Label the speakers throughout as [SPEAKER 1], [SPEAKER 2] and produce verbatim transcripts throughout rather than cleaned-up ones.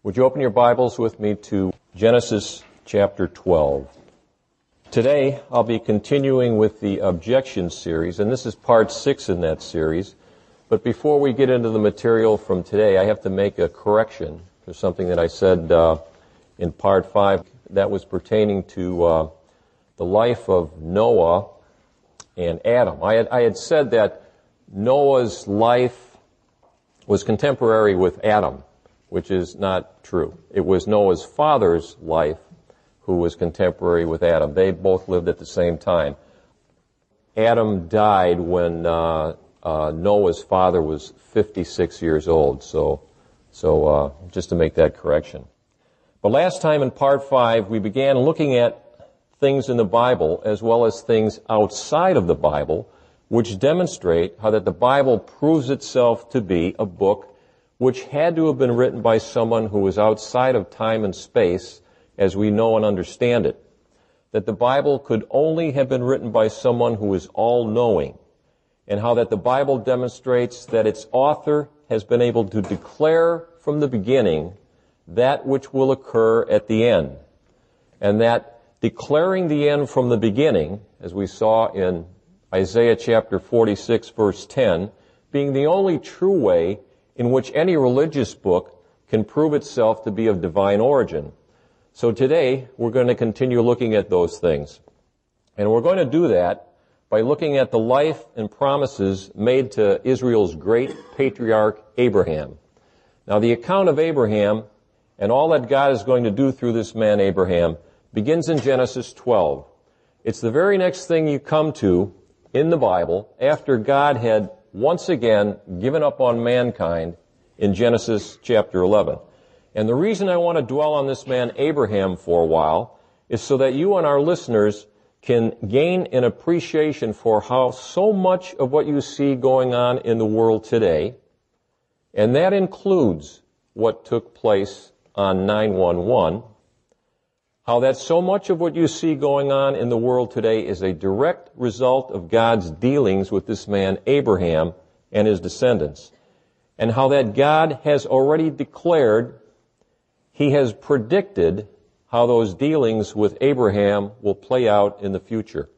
[SPEAKER 1] Would you open your Bibles with me to Genesis chapter twelve? Today, I'll be continuing with the objection series, and this is part six in that series. But before we get into the material from today, I have to make a correction to something that I said uh, in part five that was pertaining to uh, the life of Noah and Adam. I had, I had said that Noah's life was contemporary with Adam, which is not true. It was Noah's father's life who was contemporary with Adam. They both lived at the same time. Adam died when uh, uh, Noah's father was fifty-six years old, so so uh, just to make that correction. But last time in part five, we began looking at things in the Bible as well as things outside of the Bible, which demonstrate how that the Bible proves itself to be a book which had to have been written by someone who was outside of time and space as we know and understand it. That the Bible could only have been written by someone who is all-knowing, and how that the Bible demonstrates that its author has been able to declare from the beginning that which will occur at the end. And that declaring the end from the beginning, as we saw in Isaiah chapter forty-six, verse ten, being the only true way in which any religious book can prove itself to be of divine origin. So today, we're going to continue looking at those things. And we're going to do that by looking at the life and promises made to Israel's great patriarch, Abraham. Now, the account of Abraham and all that God is going to do through this man, Abraham, begins in Genesis twelve. It's the very next thing you come to in the Bible after God had once again given up on mankind in Genesis chapter eleven. And the reason I want to dwell on this man Abraham for a while is so that you and our listeners can gain an appreciation for how so much of what you see going on in the world today, and that includes what took place on nine one one, how that so much of what you see going on in the world today is a direct result of God's dealings with this man Abraham and his descendants, and how that God has already declared, He has predicted how those dealings with Abraham will play out in the future.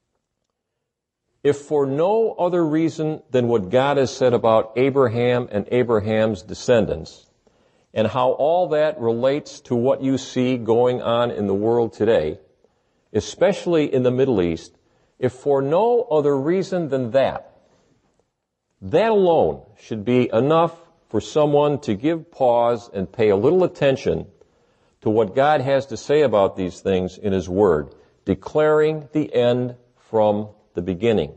[SPEAKER 1] If for no other reason than what God has said about Abraham and Abraham's descendants, and how all that relates to what you see going on in the world today, especially in the Middle East, if for no other reason than that, that alone should be enough for someone to give pause and pay a little attention to what God has to say about these things in His Word, declaring the end from the beginning.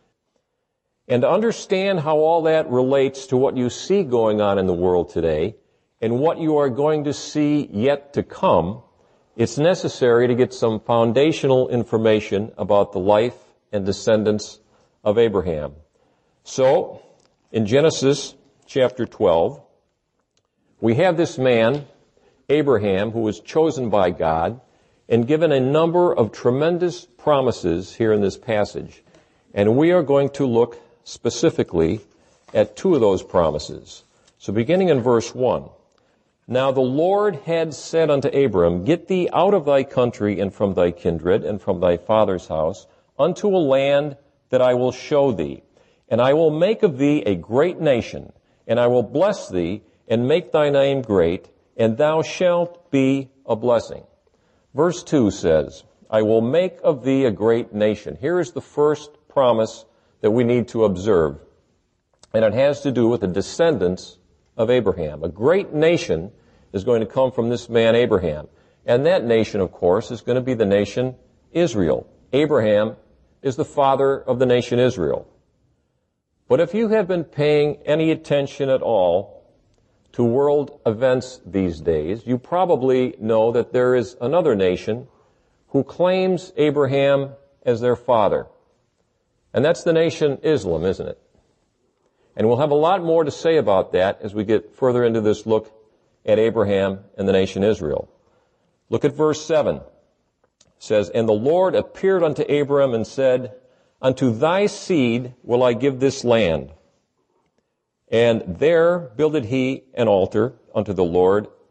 [SPEAKER 1] And to understand how all that relates to what you see going on in the world today, and what you are going to see yet to come, it's necessary to get some foundational information about the life and descendants of Abraham. So, in Genesis chapter twelve, we have this man, Abraham, who was chosen by God and given a number of tremendous promises here in this passage. And we are going to look specifically at two of those promises. So beginning in verse one, Now the Lord had said unto Abram, Get thee out of thy country and from thy kindred and from thy father's house unto a land that I will show thee. And I will make of thee a great nation, and I will bless thee and make thy name great, and thou shalt be a blessing. Verse two says, I will make of thee a great nation. Here is the first promise that we need to observe, and it has to do with the descendants of Abraham. A great nation is going to come from this man Abraham. And that nation, of course, is going to be the nation Israel. Abraham is the father of the nation Israel. But if you have been paying any attention at all to world events these days, you probably know that there is another nation who claims Abraham as their father. And that's the nation Islam, isn't it? And we'll have a lot more to say about that as we get further into this look at Abraham and the nation Israel. Look at verse seven. It says, And the Lord appeared unto Abram and said, Unto thy seed will I give this land. And there builded he an altar unto the Lord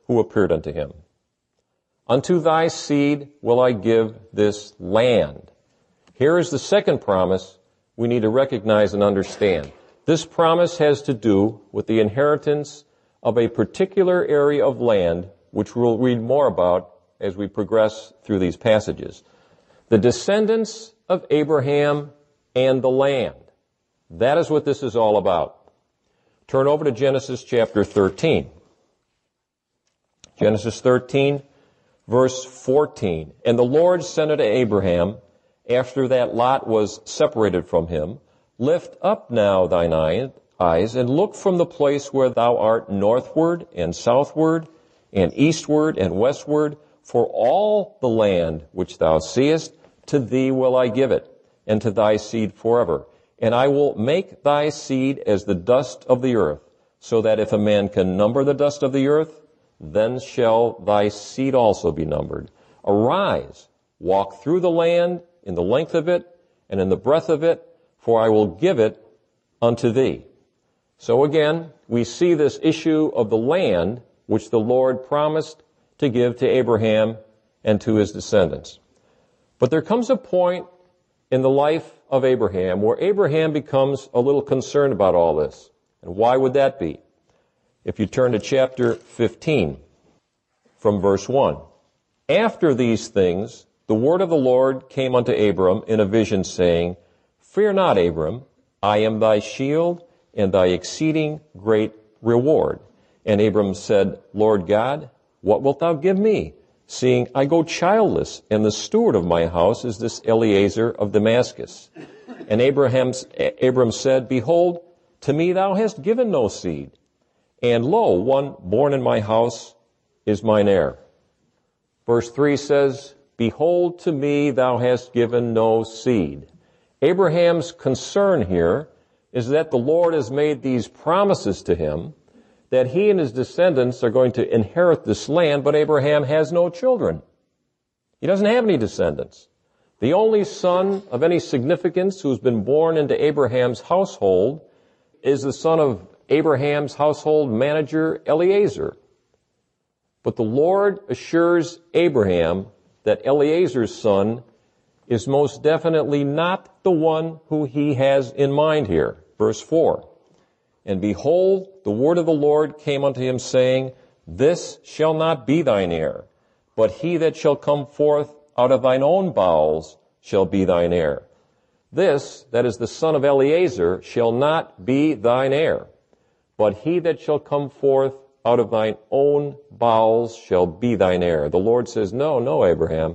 [SPEAKER 1] who appeared unto him. Unto thy seed will I give this land. Here is the second promise we need to recognize and understand. This promise has to do with the inheritance of a particular area of land, which we'll read more about as we progress through these passages. The descendants of Abraham and the land. That is what this is all about. Turn over to Genesis chapter thirteen. Genesis thirteen, verse fourteen. And the Lord said unto Abraham, after that Lot was separated from him, Lift up now thine eyes, and look from the place where thou art northward and southward, and eastward and westward, for all the land which thou seest, to thee will I give it, and to thy seed forever. And I will make thy seed as the dust of the earth, so that if a man can number the dust of the earth, then shall thy seed also be numbered. Arise, walk through the land in the length of it, and in the breadth of it, for I will give it unto thee. So again, we see this issue of the land which the Lord promised to give to Abraham and to his descendants. But there comes a point in the life of Abraham where Abraham becomes a little concerned about all this. And why would that be? If you turn to chapter fifteen, from verse one. After these things, the word of the Lord came unto Abram in a vision, saying, Fear not, Abram, I am thy shield and thy exceeding great reward. And Abram said, Lord God, what wilt thou give me, seeing I go childless, and the steward of my house is this Eliezer of Damascus? And Abraham's, Abram said, Behold, to me thou hast given no seed, and lo, one born in my house is mine heir. Verse three says, Behold, to me thou hast given no seed. Abraham's concern here is that the Lord has made these promises to him that he and his descendants are going to inherit this land, but Abraham has no children. He doesn't have any descendants. The only son of any significance who's been born into Abraham's household is the son of Abraham's household manager, Eliezer. But the Lord assures Abraham that Eliezer's son is most definitely not the one who he has in mind here. Verse four. And behold, the word of the Lord came unto him, saying, This shall not be thine heir, but he that shall come forth out of thine own bowels shall be thine heir. This, that is the son of Eliezer, shall not be thine heir, but he that shall come forth out of thine own bowels shall be thine heir. The Lord says, no, no, Abraham.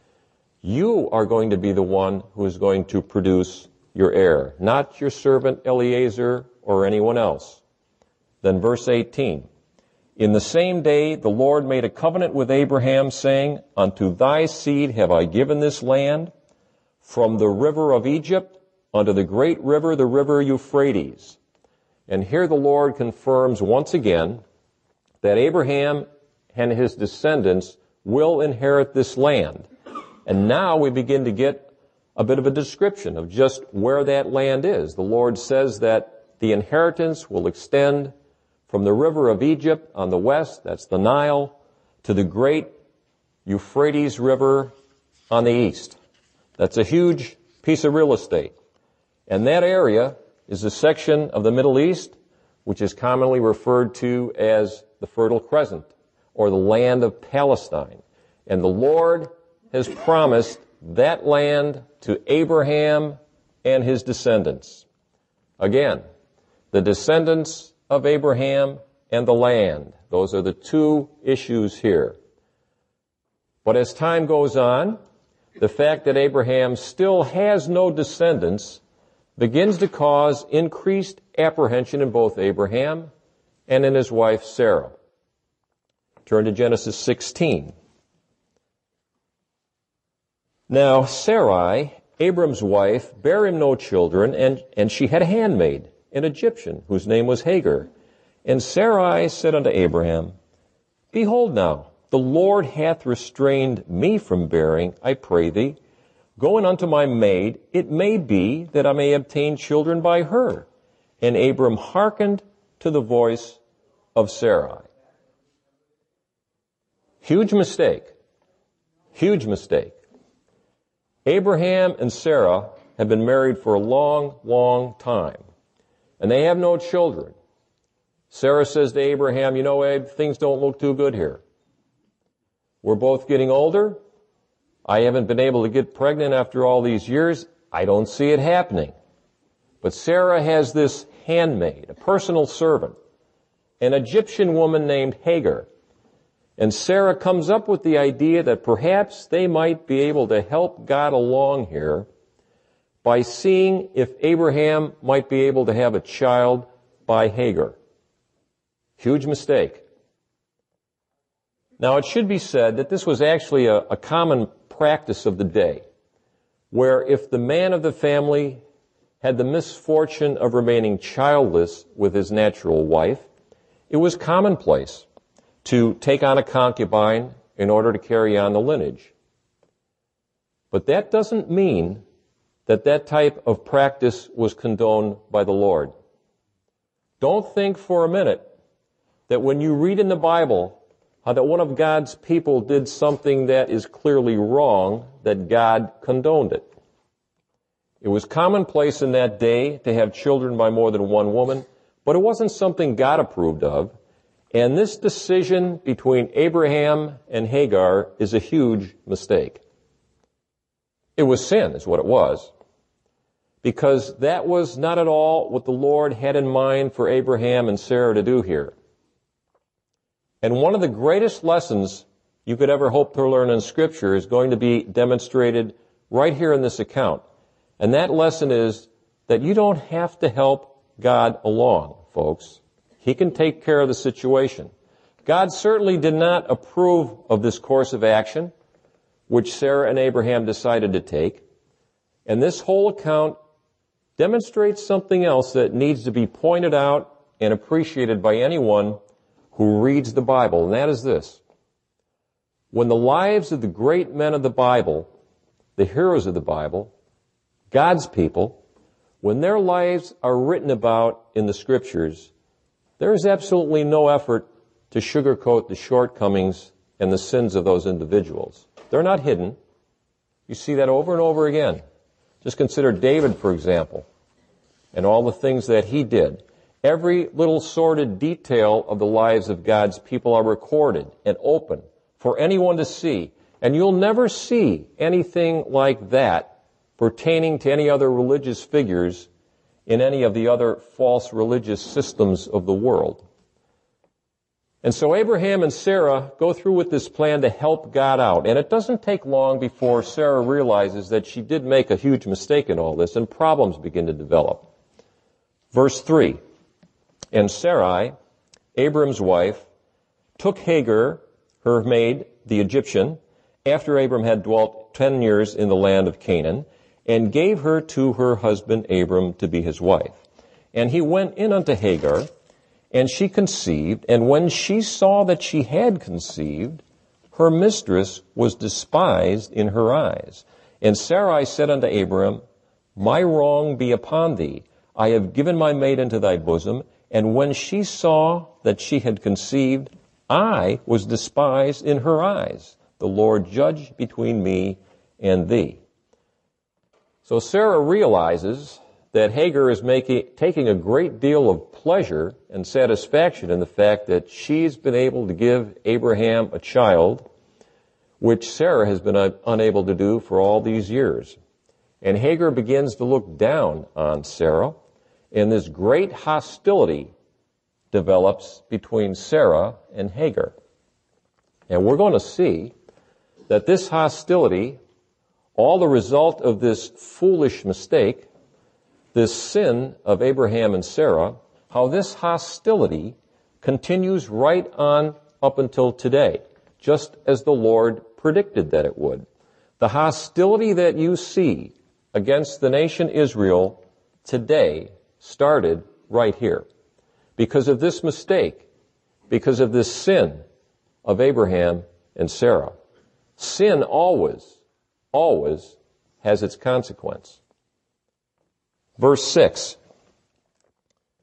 [SPEAKER 1] You are going to be the one who is going to produce your heir, not your servant Eliezer or anyone else. Then verse eighteen. In the same day the Lord made a covenant with Abraham, saying, Unto thy seed have I given this land, from the river of Egypt unto the great river, the river Euphrates. And here the Lord confirms once again that Abraham and his descendants will inherit this land. And now we begin to get a bit of a description of just where that land is. The Lord says that the inheritance will extend from the river of Egypt on the west, that's the Nile, to the great Euphrates River on the east. That's a huge piece of real estate. And that area is a section of the Middle East which is commonly referred to as the Fertile Crescent, or the land of Palestine. And the Lord has promised that land to Abraham and his descendants. Again, the descendants of Abraham and the land. Those are the two issues here. But as time goes on, the fact that Abraham still has no descendants begins to cause increased apprehension in both Abraham and in his wife Sarah. Turn to Genesis sixteen. Now Sarai, Abram's wife, bare him no children, and, and she had a handmaid, an Egyptian, whose name was Hagar. And Sarai said unto Abraham, Behold now, the Lord hath restrained me from bearing, I pray thee. Go in unto my maid, it may be that I may obtain children by her. And Abram hearkened to the voice of Sarai. Huge mistake. Huge mistake. Abraham and Sarah have been married for a long, long time, and they have no children. Sarah says to Abraham, you know, Abe, things don't look too good here. We're both getting older. I haven't been able to get pregnant after all these years. I don't see it happening. But Sarah has this handmaid, a personal servant, an Egyptian woman named Hagar. And Sarah comes up with the idea that perhaps they might be able to help God along here by seeing if Abraham might be able to have a child by Hagar. Huge mistake. Now, it should be said that this was actually a, a common practice of the day, where if the man of the family had the misfortune of remaining childless with his natural wife, it was commonplace to take on a concubine in order to carry on the lineage. But that doesn't mean that that type of practice was condoned by the Lord. Don't think for a minute that when you read in the Bible how that one of God's people did something that is clearly wrong, that God condoned it. It was commonplace in that day to have children by more than one woman, but it wasn't something God approved of. And this decision between Abraham and Hagar is a huge mistake. It was sin, is what it was, because that was not at all what the Lord had in mind for Abraham and Sarah to do here. And one of the greatest lessons you could ever hope to learn in Scripture is going to be demonstrated right here in this account. And that lesson is that you don't have to help God along, folks. He can take care of the situation. God certainly did not approve of this course of action, which Sarah and Abraham decided to take. And this whole account demonstrates something else that needs to be pointed out and appreciated by anyone who reads the Bible, and that is this. When the lives of the great men of the Bible, the heroes of the Bible, God's people, when their lives are written about in the Scriptures, there is absolutely no effort to sugarcoat the shortcomings and the sins of those individuals. They're not hidden. You see that over and over again. Just consider David, for example, and all the things that he did. Every little sordid detail of the lives of God's people are recorded and open for anyone to see. And you'll never see anything like that pertaining to any other religious figures in any of the other false religious systems of the world. And so Abraham and Sarah go through with this plan to help God out. And it doesn't take long before Sarah realizes that she did make a huge mistake in all this, and problems begin to develop. Verse three. And Sarai, Abram's wife, took Hagar, her maid, the Egyptian, after Abram had dwelt ten years in the land of Canaan, and gave her to her husband Abram to be his wife. And he went in unto Hagar, and she conceived, and when she saw that she had conceived, her mistress was despised in her eyes. And Sarai said unto Abram, My wrong be upon thee. I have given my maid into thy bosom. And when she saw that she had conceived, I was despised in her eyes. The Lord judge between me and thee. So Sarah realizes that Hagar is making, taking a great deal of pleasure and satisfaction in the fact that she's been able to give Abraham a child, which Sarah has been uh, unable to do for all these years. And Hagar begins to look down on Sarah, and this great hostility develops between Sarah and Hagar. And we're going to see that this hostility, all the result of this foolish mistake, this sin of Abraham and Sarah, how this hostility continues right on up until today, just as the Lord predicted that it would. The hostility that you see against the nation Israel today started right here. Because of this mistake, because of this sin of Abraham and Sarah. Sin always, always has its consequence. Verse six.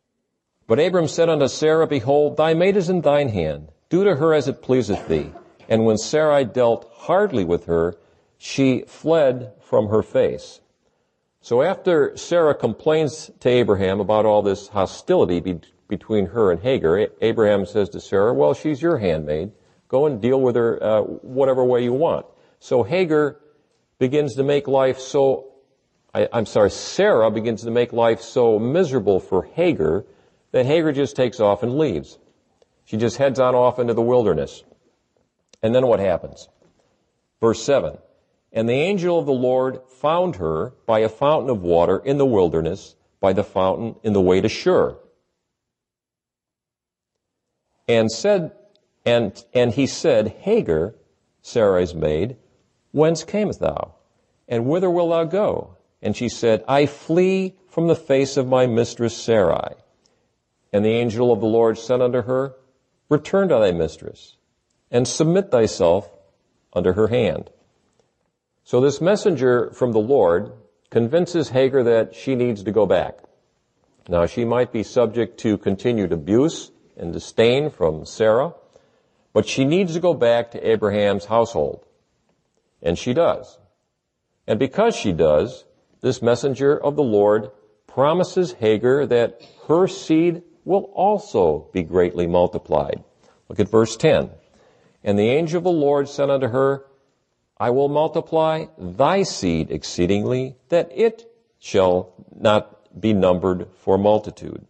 [SPEAKER 1] But Abram said unto Sarah, Behold, thy maid is in thine hand. Do to her as it pleaseth thee. And when Sarai dealt hardly with her, she fled from her face. So after Sarah complains to Abraham about all this hostility be- between her and Hagar, Abraham says to Sarah, well, she's your handmaid. Go and deal with her uh, whatever way you want. So Hagar begins to make life so, I, I'm sorry, Sarah begins to make life so miserable for Hagar that Hagar just takes off and leaves. She just heads on off into the wilderness. And then what happens? Verse seven. And the angel of the Lord found her by a fountain of water in the wilderness, by the fountain in the way to Shur. And said, and, and he said, Hagar, Sarai's maid, whence camest thou? And whither wilt thou go? And she said, I flee from the face of my mistress Sarai. And the angel of the Lord said unto her, Return to thy mistress, and submit thyself under her hand. So this messenger from the Lord convinces Hagar that she needs to go back. Now, she might be subject to continued abuse and disdain from Sarah, but she needs to go back to Abraham's household. And she does. And because she does, this messenger of the Lord promises Hagar that her seed will also be greatly multiplied. Look at verse ten. And the angel of the Lord said unto her, I will multiply thy seed exceedingly, that it shall not be numbered for multitude.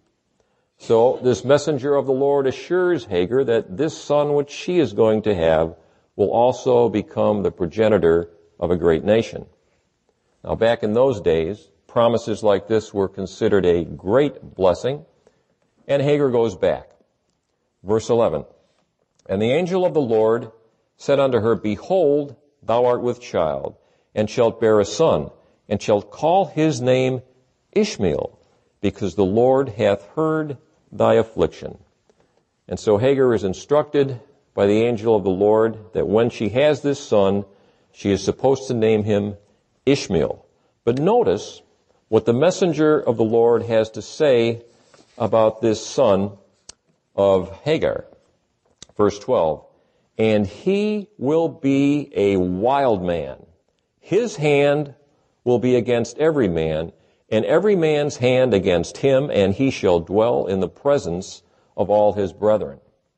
[SPEAKER 1] So this messenger of the Lord assures Hagar that this son which she is going to have will also become the progenitor of a great nation. Now, back in those days, promises like this were considered a great blessing, and Hagar goes back. Verse eleven. And the angel of the Lord said unto her, Behold, thou art with child, and shalt bear a son, and shalt call his name Ishmael, because the Lord hath heard thy affliction. And so Hagar is instructed by the angel of the Lord that when she has this son, she is supposed to name him Ishmael. But notice what the messenger of the Lord has to say about this son of Hagar. Verse twelve. And he will be a wild man. His hand will be against every man, and every man's hand against him, and he shall dwell in the presence of all his brethren.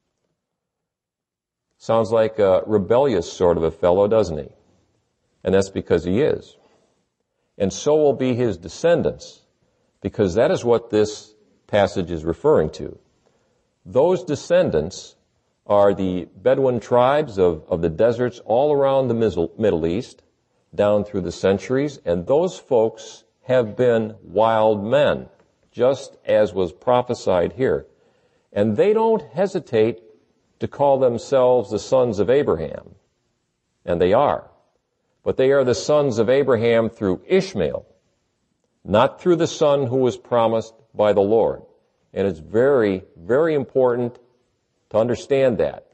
[SPEAKER 1] Sounds like a rebellious sort of a fellow, doesn't he? And that's because he is. And so will be his descendants, because that is what this passage is referring to. Those descendants are the Bedouin tribes of, of the deserts all around the Middle East, down through the centuries, and those folks have been wild men, just as was prophesied here. And they don't hesitate to call themselves the sons of Abraham. And they are. But they are the sons of Abraham through Ishmael, not through the son who was promised by the Lord. And it's very, very important to understand that.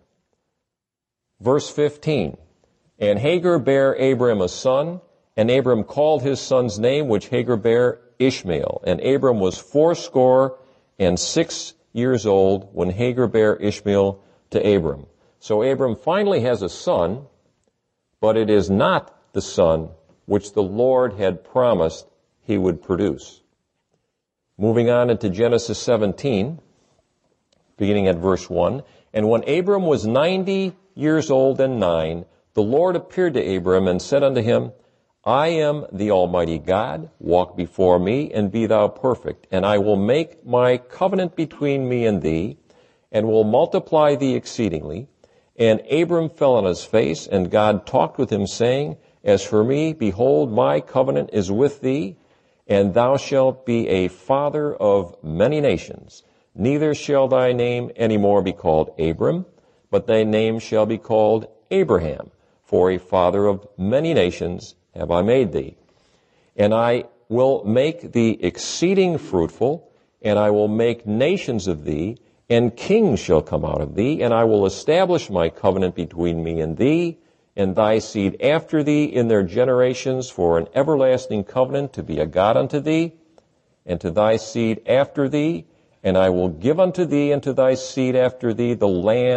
[SPEAKER 1] Verse fifteen. And Hagar bare Abram a son, and Abram called his son's name, which Hagar bare, Ishmael. And Abram was fourscore and six years old when Hagar bare Ishmael to Abram. So Abram finally has a son, but it is not the son which the Lord had promised he would produce. Moving on into Genesis seventeen, beginning at verse one. And when Abram was ninety years old and nine, the Lord appeared to Abram and said unto him, I am the Almighty God, walk before me, and be thou perfect. And I will make my covenant between me and thee, and will multiply thee exceedingly. And Abram fell on his face, and God talked with him, saying, As for me, behold, my covenant is with thee, and thou shalt be a father of many nations. Neither shall thy name any more be called Abram, but thy name shall be called Abraham, for a father of many nations have I made thee. And I will make thee exceeding fruitful, and I will make nations of thee, and kings shall come out of thee, and I will establish my covenant between me and thee, and thy seed after thee in their generations for an everlasting covenant to be a God unto thee, and to thy seed after thee, and I will give unto thee and to thy seed after thee the land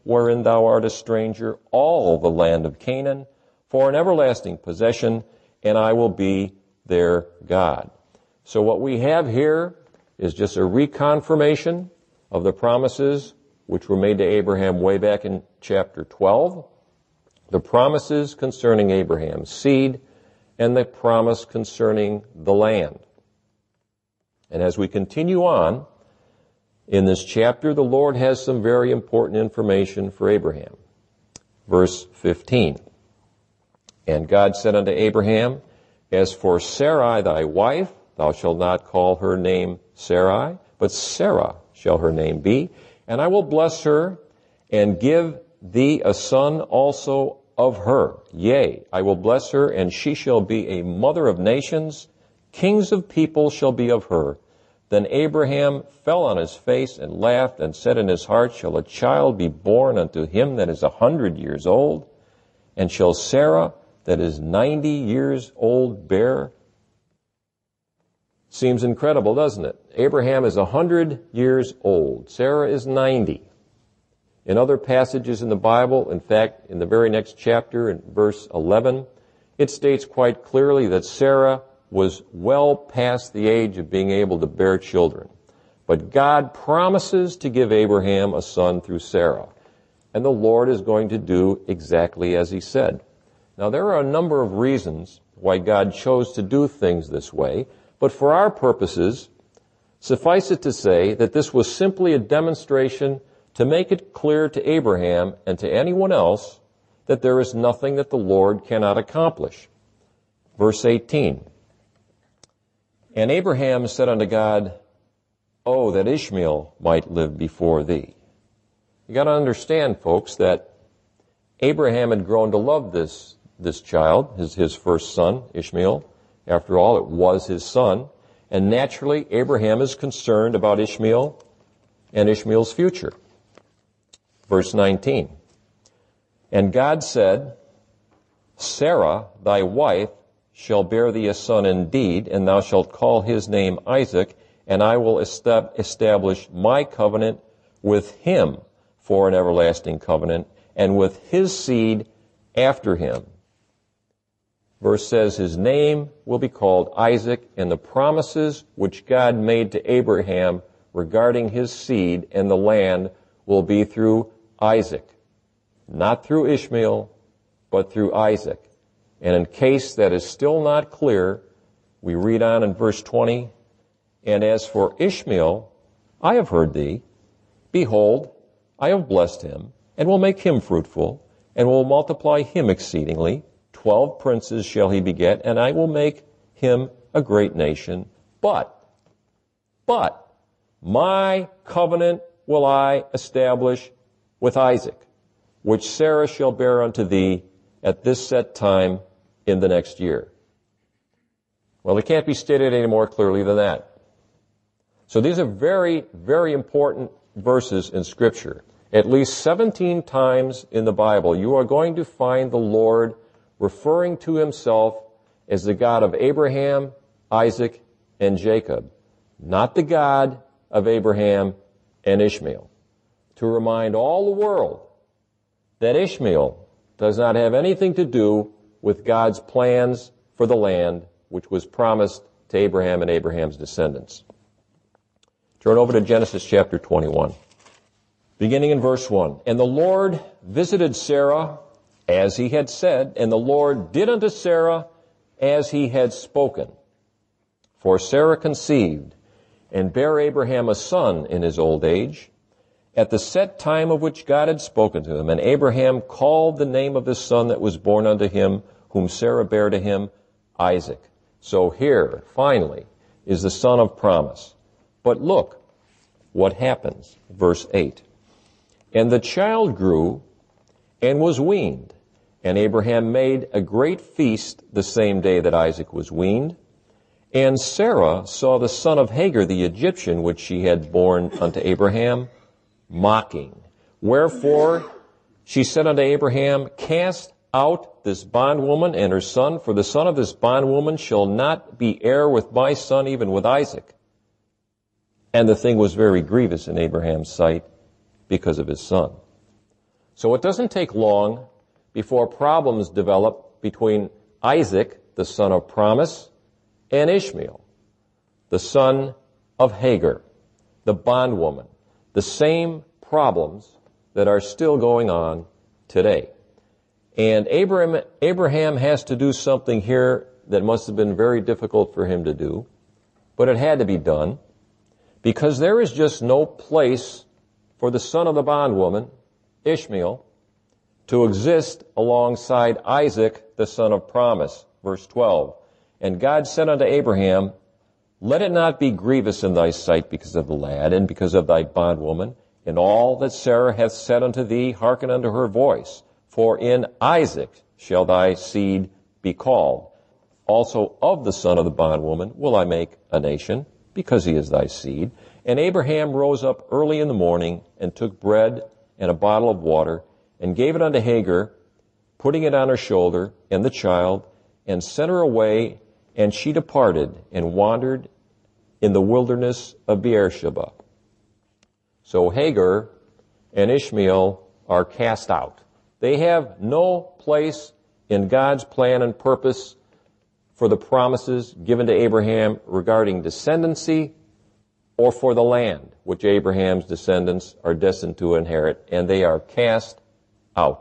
[SPEAKER 1] wherein thou art a stranger, all the land of Canaan, for an everlasting possession, and I will be their God. So what we have here is just a reconfirmation of the promises which were made to Abraham way back in chapter twelve, the promises concerning Abraham's seed, and the promise concerning the land. And as we continue on in this chapter, the Lord has some very important information for Abraham. Verse fifteen. And God said unto Abraham, As for Sarai thy wife, thou shalt not call her name Sarai, but Sarah shall her name be, and I will bless her, and give thee a son also of her. Yea, I will bless her, and she shall be a mother of nations. Kings of people shall be of her. Then Abraham fell on his face and laughed, and said in his heart, Shall a child be born unto him that is a hundred years old? And shall Sarah, that is ninety years old, bear? Seems incredible, doesn't it? Abraham is a hundred years old. Sarah is ninety. In other passages in the Bible, in fact, in the very next chapter, in verse eleven, it states quite clearly that Sarah was well past the age of being able to bear children. But God promises to give Abraham a son through Sarah. And the Lord is going to do exactly as he said. Now, there are a number of reasons why God chose to do things this way, but for our purposes, suffice it to say that this was simply a demonstration to make it clear to Abraham and to anyone else that there is nothing that the Lord cannot accomplish. Verse eighteen. And Abraham said unto God, Oh, that Ishmael might live before thee. You got to understand, folks, that Abraham had grown to love this this child, his, his first son, Ishmael. After all, it was his son. And naturally, Abraham is concerned about Ishmael and Ishmael's future. Verse nineteen. And God said, Sarah, thy wife, shall bear thee a son indeed, and thou shalt call his name Isaac, and I will establish my covenant with him for an everlasting covenant, and with his seed after him. Verse says, his name will be called Isaac, and the promises which God made to Abraham regarding his seed and the land will be through Isaac. Not through Ishmael, but through Isaac. And in case that is still not clear, we read on in verse twenty, And as for Ishmael, I have heard thee. Behold, I have blessed him, and will make him fruitful, and will multiply him exceedingly. Twelve princes shall he beget, and I will make him a great nation. But, but, my covenant will I establish with Isaac, which Sarah shall bear unto thee at this set time in the next year. Well, it can't be stated any more clearly than that. So these are very, very important verses in Scripture. At least seventeen times in the Bible, you are going to find the Lord referring to himself as the God of Abraham, Isaac, and Jacob, not the God of Abraham and Ishmael, to remind all the world that Ishmael does not have anything to do with God's plans for the land which was promised to Abraham and Abraham's descendants. Turn over to Genesis chapter twenty-one, beginning in verse one. And the Lord visited Sarah as he had said, and the Lord did unto Sarah as he had spoken. For Sarah conceived and bare Abraham a son in his old age, at the set time of which God had spoken to him. And Abraham called the name of his son that was born unto him, whom Sarah bare to him, Isaac. So here, finally, is the son of promise. But look what happens. Verse eight. And the child grew and was weaned, and Abraham made a great feast the same day that Isaac was weaned. And Sarah saw the son of Hagar the Egyptian, which she had borne unto Abraham, mocking. Wherefore she said unto Abraham, Cast out this bondwoman and her son, for the son of this bondwoman shall not be heir with my son, even with Isaac. And the thing was very grievous in Abraham's sight because of his son. So it doesn't take long before problems develop between Isaac, the son of promise, and Ishmael, the son of Hagar, the bondwoman. The same problems that are still going on today. And Abraham, Abraham has to do something here that must have been very difficult for him to do, but it had to be done, because there is just no place for the son of the bondwoman, Ishmael, to exist alongside Isaac, the son of promise. Verse twelve, and God said unto Abraham, let it not be grievous in thy sight because of the lad, and because of thy bondwoman, in all that Sarah hath said unto thee, hearken unto her voice. For in Isaac shall thy seed be called. Also of the son of the bondwoman will I make a nation, because he is thy seed. And Abraham rose up early in the morning, and took bread and a bottle of water, and gave it unto Hagar, putting it on her shoulder, and the child, and sent her away, and she departed, and wandered in the wilderness of Beersheba. So Hagar and Ishmael are cast out. They have no place in God's plan and purpose for the promises given to Abraham regarding descendancy or for the land which Abraham's descendants are destined to inherit, and they are cast out.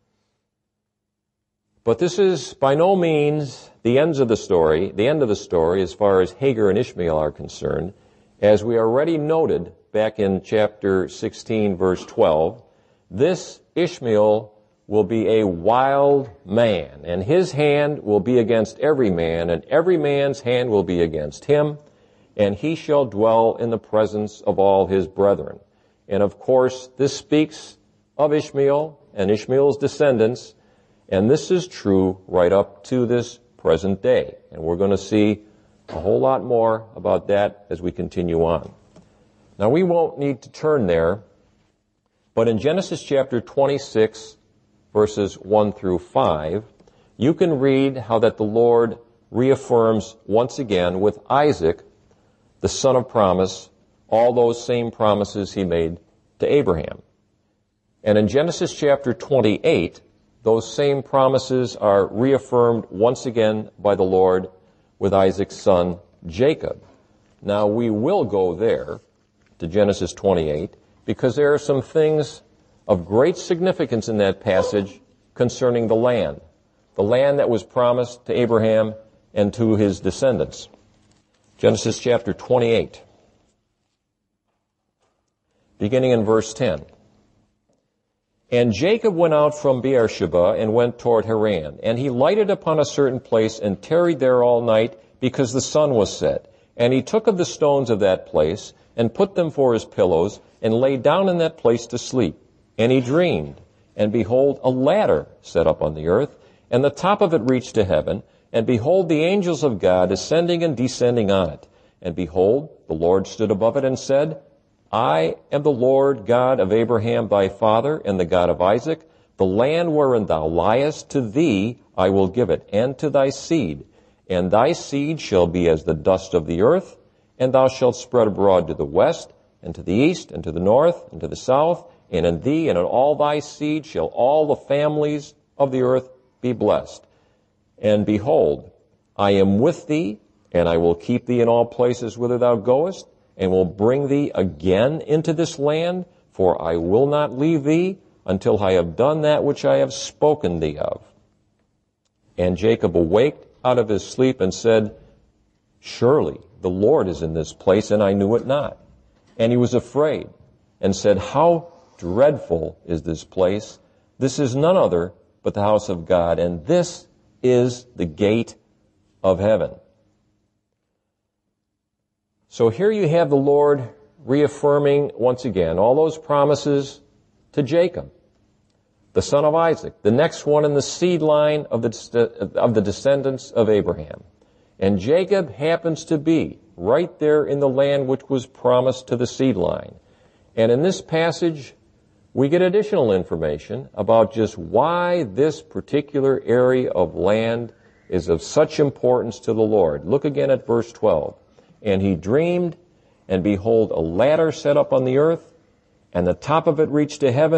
[SPEAKER 1] But this is by no means the ends of the story, the end of the story as far as Hagar and Ishmael are concerned. As we already noted back in chapter sixteen, verse twelve, this Ishmael will be a wild man, and his hand will be against every man, and every man's hand will be against him, and he shall dwell in the presence of all his brethren. And of course, this speaks of Ishmael and Ishmael's descendants, and this is true right up to this present day. And we're going to see a whole lot more about that as we continue on. Now, we won't need to turn there, but in Genesis chapter twenty-six, verses one through five, you can read how that the Lord reaffirms once again with Isaac, the son of promise, all those same promises he made to Abraham. And in Genesis chapter twenty-eight, those same promises are reaffirmed once again by the Lord with Isaac's son, Jacob. Now, we will go there to Genesis twenty-eight because there are some things of great significance in that passage concerning the land, the land that was promised to Abraham and to his descendants. Genesis chapter twenty-eight, beginning in verse ten. And Jacob went out from Beersheba and went toward Haran, and he lighted upon a certain place and tarried there all night because the sun was set. And he took of the stones of that place and put them for his pillows and lay down in that place to sleep. And he dreamed, and behold, a ladder set up on the earth, and the top of it reached to heaven, and behold, the angels of God ascending and descending on it. And behold, the Lord stood above it and said, I am the Lord God of Abraham thy father, and the God of Isaac. The land wherein thou liest, to thee I will give it, and to thy seed. And thy seed shall be as the dust of the earth, and thou shalt spread abroad to the west, and to the east, and to the north, and to the south. And in thee and in all thy seed shall all the families of the earth be blessed. And behold, I am with thee, and I will keep thee in all places whither thou goest, and will bring thee again into this land, for I will not leave thee until I have done that which I have spoken thee of. And Jacob awaked out of his sleep and said, Surely the Lord is in this place, and I knew it not. And he was afraid, and said, How dreadful is this place! This is none other but the house of God, and this is the gate of heaven. So here you have the Lord reaffirming once again all those promises to Jacob, the son of Isaac, the next one in the seed line of the, of the descendants of Abraham. And Jacob happens to be right there in the land which was promised to the seed line. And in this passage, we get additional information about just why this particular area of land is of such importance to the Lord. Look again at verse twelve. And he dreamed, and behold, a ladder set up on the earth, and the top of it reached to heaven,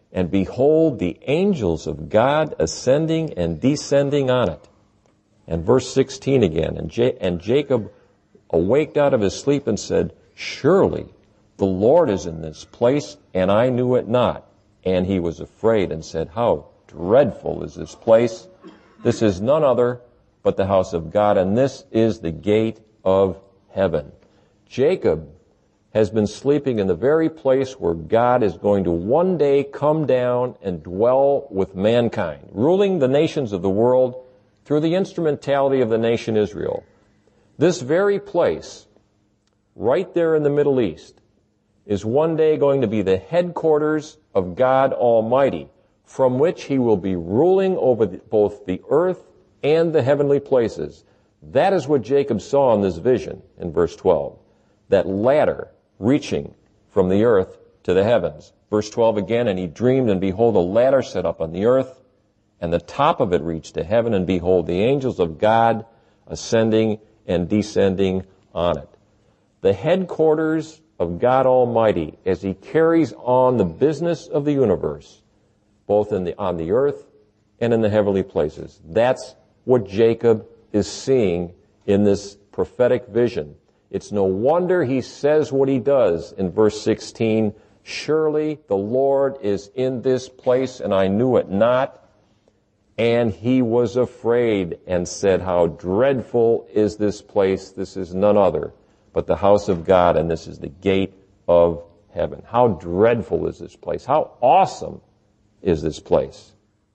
[SPEAKER 1] and behold, the angels of God ascending and descending on it. And verse sixteen again, and, Ja- and Jacob awaked out of his sleep and said, surely the Lord is in this place, and I knew it not. And he was afraid and said, how dreadful is this place? This is none other but the house of God, and this is the gate of heaven. Jacob has been sleeping in the very place where God is going to one day come down and dwell with mankind, ruling the nations of the world through the instrumentality of the nation Israel. This very place, right there in the Middle East, is one day going to be the headquarters of God Almighty, from which he will be ruling over the, both the earth and the heavenly places. That is what Jacob saw in this vision in verse twelve. That ladder reaching from the earth to the heavens. Verse twelve again, and he dreamed, and behold, a ladder set up on the earth, and the top of it reached to heaven, and behold, the angels of God ascending and descending on it. The headquarters of God Almighty as he carries on the business of the universe, both in the, on the earth and in the heavenly places. That's what Jacob is seeing in this prophetic vision. It's no wonder he says what he does in verse sixteen, surely the Lord is in this place, and I knew it not. And he was afraid and said, how dreadful is this place? This is none other but the house of God, and this is the gate of heaven. How dreadful is this place? How awesome is this place?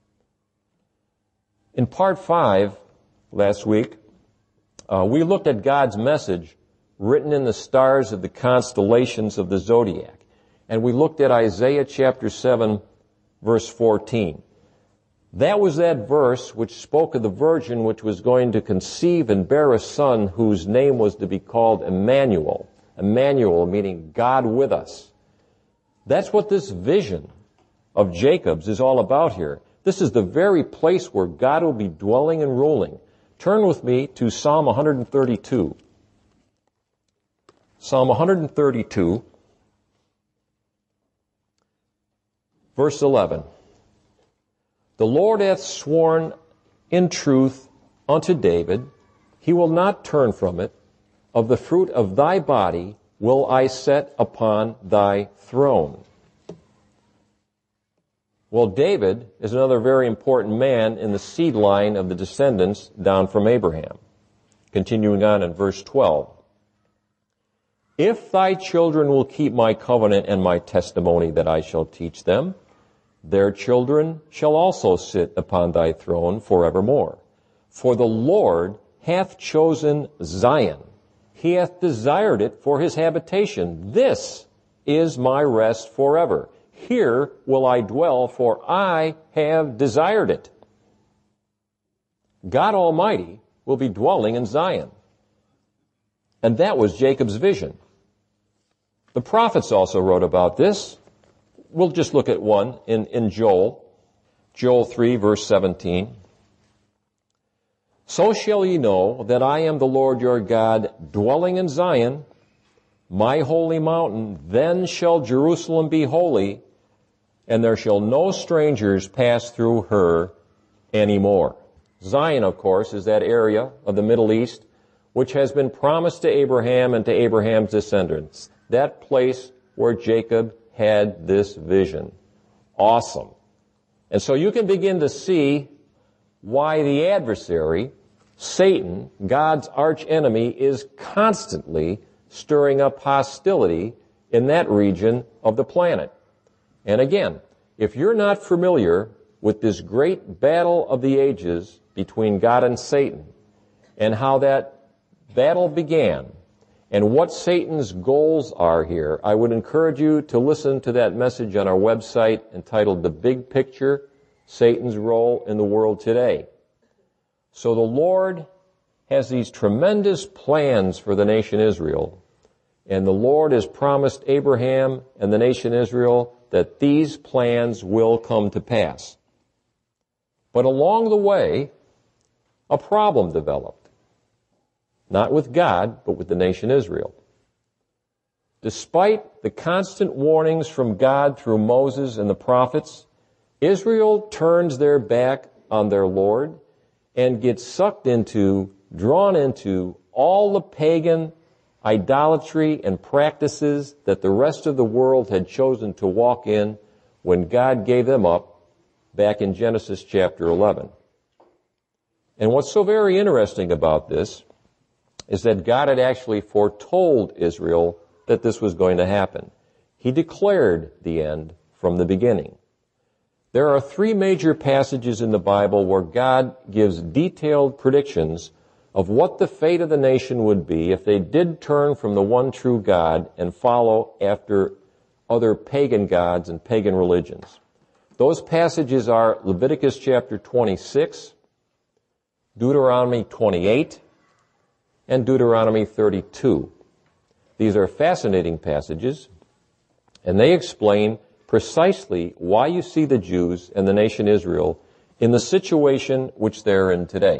[SPEAKER 1] In part five, last week, uh, we looked at God's message written in the stars of the constellations of the zodiac. And we looked at Isaiah chapter seven, verse fourteen. That was that verse which spoke of the virgin which was going to conceive and bear a son whose name was to be called Emmanuel. Emmanuel meaning God with us. That's what this vision of Jacob's is all about here. This is the very place where God will be dwelling and ruling. Turn with me to Psalm one thirty-two. Psalm one thirty-two, verse eleven. The Lord hath sworn in truth unto David, he will not turn from it. Of the fruit of thy body will I set upon thy throne. Well, David is another very important man in the seed line of the descendants down from Abraham. Continuing on in verse twelve. If thy children will keep my covenant and my testimony that I shall teach them, their children shall also sit upon thy throne forevermore. For the Lord hath chosen Zion. He hath desired it for his habitation. This is my rest forever. Here will I dwell, for I have desired it. God Almighty will be dwelling in Zion. And that was Jacob's vision. The prophets also wrote about this. We'll just look at one in, in Joel. Joel three, verse seventeen. So shall ye know that I am the Lord your God, dwelling in Zion, my holy mountain. Then shall Jerusalem be holy, and there shall no strangers pass through her any more. Zion, of course, is that area of the Middle East which has been promised to Abraham and to Abraham's descendants. That place where Jacob had this vision. Awesome. And so you can begin to see why the adversary, Satan, God's arch enemy, is constantly stirring up hostility in that region of the planet. And again, if you're not familiar with this great battle of the ages between God and Satan, and how that battle began, and what Satan's goals are here, I would encourage you to listen to that message on our website entitled The Big Picture, Satan's Role in the World Today. So the Lord has these tremendous plans for the nation Israel, and the Lord has promised Abraham and the nation Israel that these plans will come to pass. But along the way, a problem developed. Not with God, but with the nation Israel. despite the constant warnings from God through Moses and the prophets, Israel turns their back on their Lord and gets sucked into, drawn into, all the pagan idolatry and practices that the rest of the world had chosen to walk in when God gave them up back in Genesis chapter eleven. And what's so very interesting about this is that God had actually foretold Israel that this was going to happen. He declared the end from the beginning. There are three major passages in the Bible where God gives detailed predictions of what the fate of the nation would be if they did turn from the one true God and follow after other pagan gods and pagan religions. Those passages are Leviticus chapter twenty-six, Deuteronomy twenty-eight, and Deuteronomy thirty-two. These are fascinating passages, and they explain precisely why you see the Jews and the nation Israel in the situation which they're in today.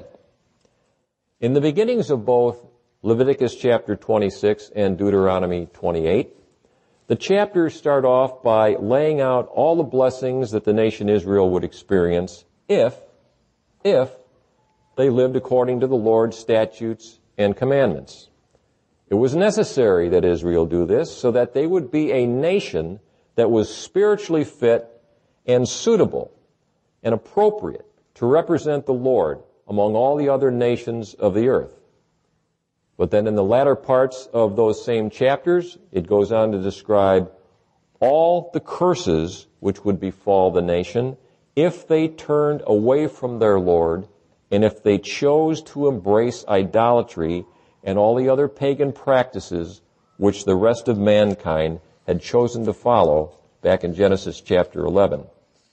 [SPEAKER 1] In the beginnings of both Leviticus chapter twenty-six and Deuteronomy twenty-eight, the chapters start off by laying out all the blessings that the nation Israel would experience if, if they lived according to the Lord's statutes and commandments. It was necessary that Israel do this so that they would be a nation that was spiritually fit and suitable and appropriate to represent the Lord among all the other nations of the earth. But then in the latter parts of those same chapters, it goes on to describe all the curses which would befall the nation if they turned away from their Lord and if they chose to embrace idolatry and all the other pagan practices which the rest of mankind had chosen to follow back in Genesis chapter eleven.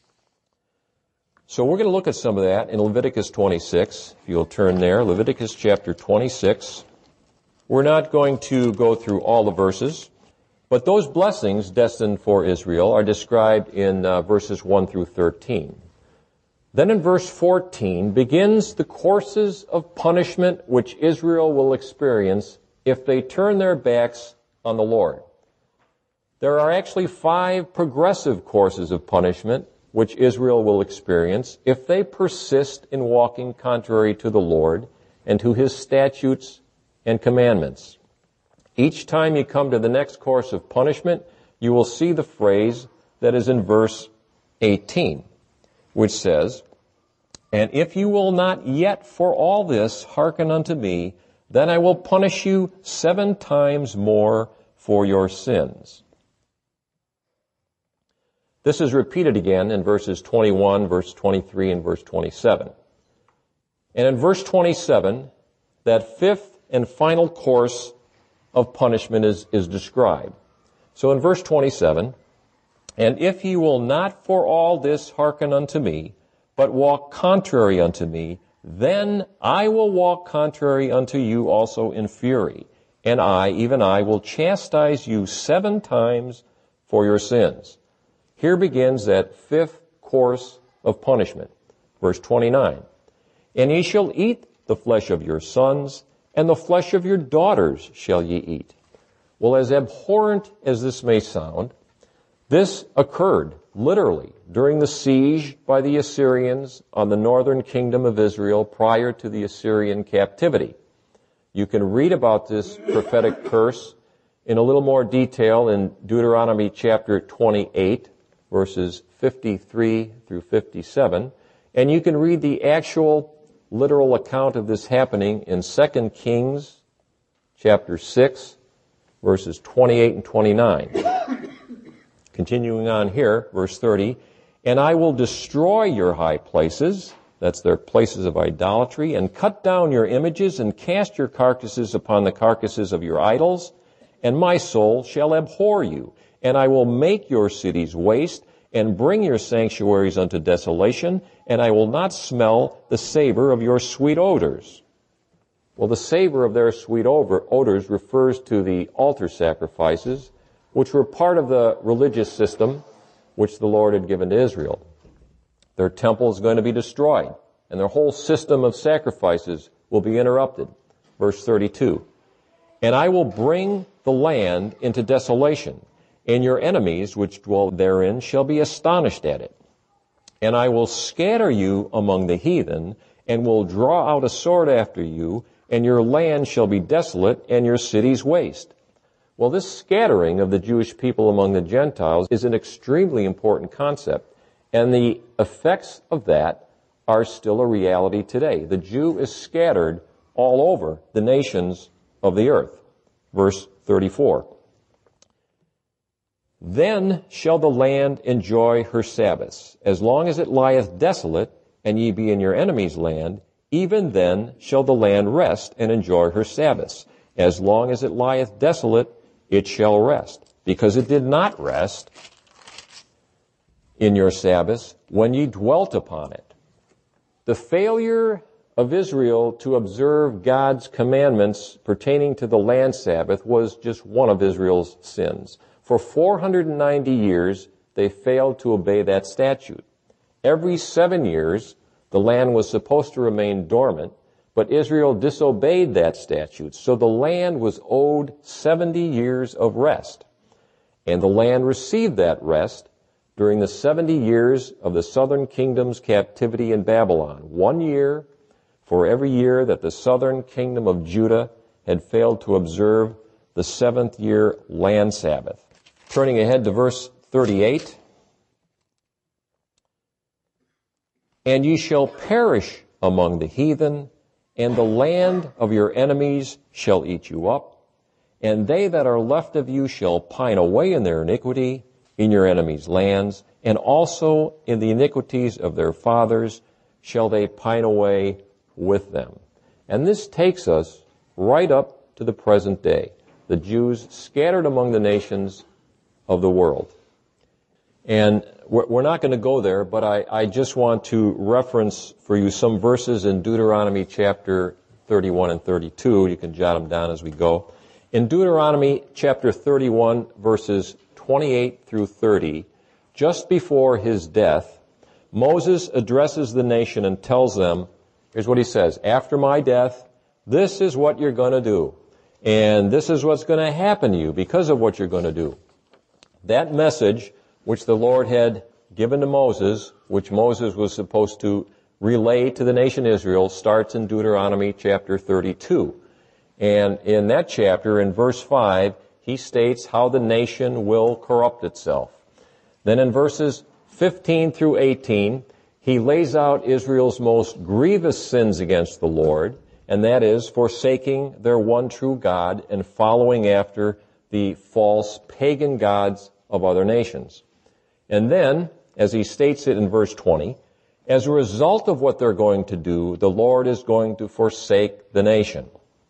[SPEAKER 1] So we're going to look at some of that in Leviticus twenty-six. If you'll turn there, Leviticus chapter twenty-six. We're not going to go through all the verses, but those blessings destined for Israel are described in uh, verses one through thirteen. Then in verse fourteen begins the courses of punishment which Israel will experience if they turn their backs on the Lord. There are actually five progressive courses of punishment which Israel will experience if they persist in walking contrary to the Lord and to His statutes and commandments. Each time you come to the next course of punishment, you will see the phrase that is in verse eighteen, which says, "And if you will not yet for all this hearken unto me, then I will punish you seven times more for your sins." This is repeated again in verses twenty-one, verse twenty-three, and verse twenty-seven. And in verse twenty-seven, that fifth and final course of punishment is, is described. So in verse twenty-seven, "And if ye will not for all this hearken unto me, but walk contrary unto me, then I will walk contrary unto you also in fury, and I, even I, will chastise you seven times for your sins." Here begins that fifth course of punishment. Verse twenty-nine, "And ye shall eat the flesh of your sons, and the flesh of your daughters shall ye eat." Well, as abhorrent as this may sound, this occurred literally during the siege by the Assyrians on the northern kingdom of Israel prior to the Assyrian captivity. You can read about this prophetic curse in a little more detail in Deuteronomy chapter twenty-eight, verses fifty-three through fifty-seven, and you can read the actual literal account of this happening in Second Kings chapter six, verses twenty-eight and twenty-nine. Continuing on here, verse thirty, "And I will destroy your high places," that's their places of idolatry, "and cut down your images, and cast your carcasses upon the carcasses of your idols, and my soul shall abhor you. And I will make your cities waste, and bring your sanctuaries unto desolation, and I will not smell the savor of your sweet odors." Well, the savor of their sweet odors refers to the altar sacrifices, which were part of the religious system which the Lord had given to Israel. Their temple is going to be destroyed, and their whole system of sacrifices will be interrupted. Verse thirty-two, And I will bring the land into desolation, and your enemies which dwell therein shall be astonished at it. And I will scatter you among the heathen, and will draw out a sword after you, and your land shall be desolate, and your cities waste. Well, this scattering of the Jewish people among the Gentiles is an extremely important concept, and the effects of that are still a reality today. The Jew is scattered all over the nations of the earth. Verse thirty-four. Then shall the land enjoy her Sabbaths, as long as it lieth desolate, and ye be in your enemy's land, even then shall the land rest and enjoy her Sabbaths. As long as it lieth desolate, it shall rest, because it did not rest in your Sabbaths when ye dwelt upon it. The failure of Israel to observe God's commandments pertaining to the land Sabbath was just one of Israel's sins. For four hundred ninety years, they failed to obey that statute. Every seven years, the land was supposed to remain dormant, but Israel disobeyed that statute. So the land was owed seventy years of rest. And the land received that rest during the seventy years of the southern kingdom's captivity in Babylon. One year for every year that the southern kingdom of Judah had failed to observe the seventh year land Sabbath. Turning ahead to verse thirty-eight. And ye shall perish among the heathen, and the land of your enemies shall eat you up, and they that are left of you shall pine away in their iniquity in your enemies' lands, and also in the iniquities of their fathers shall they pine away with them. And this takes us right up to the present day. The Jews scattered among the nations of the world. And we're not going to go there, but I, I just want to reference for you some verses in Deuteronomy chapter thirty-one and thirty-two. You can jot them down as we go. In Deuteronomy chapter thirty-one, verses twenty-eight through thirty, just before his death, Moses addresses the nation and tells them, here's what he says, after my death, this is what you're going to do. And this is what's going to happen to you because of what you're going to do. That message, which the Lord had given to Moses, which Moses was supposed to relay to the nation Israel, starts in Deuteronomy chapter thirty-two. And in that chapter, in verse five, he states how the nation will corrupt itself. Then in verses fifteen through eighteen, he lays out Israel's most grievous sins against the Lord, and that is forsaking their one true God and following after the false pagan gods of other nations. And then, as he states it in verse twenty, as a result of what they're going to do, the Lord is going to forsake the nation.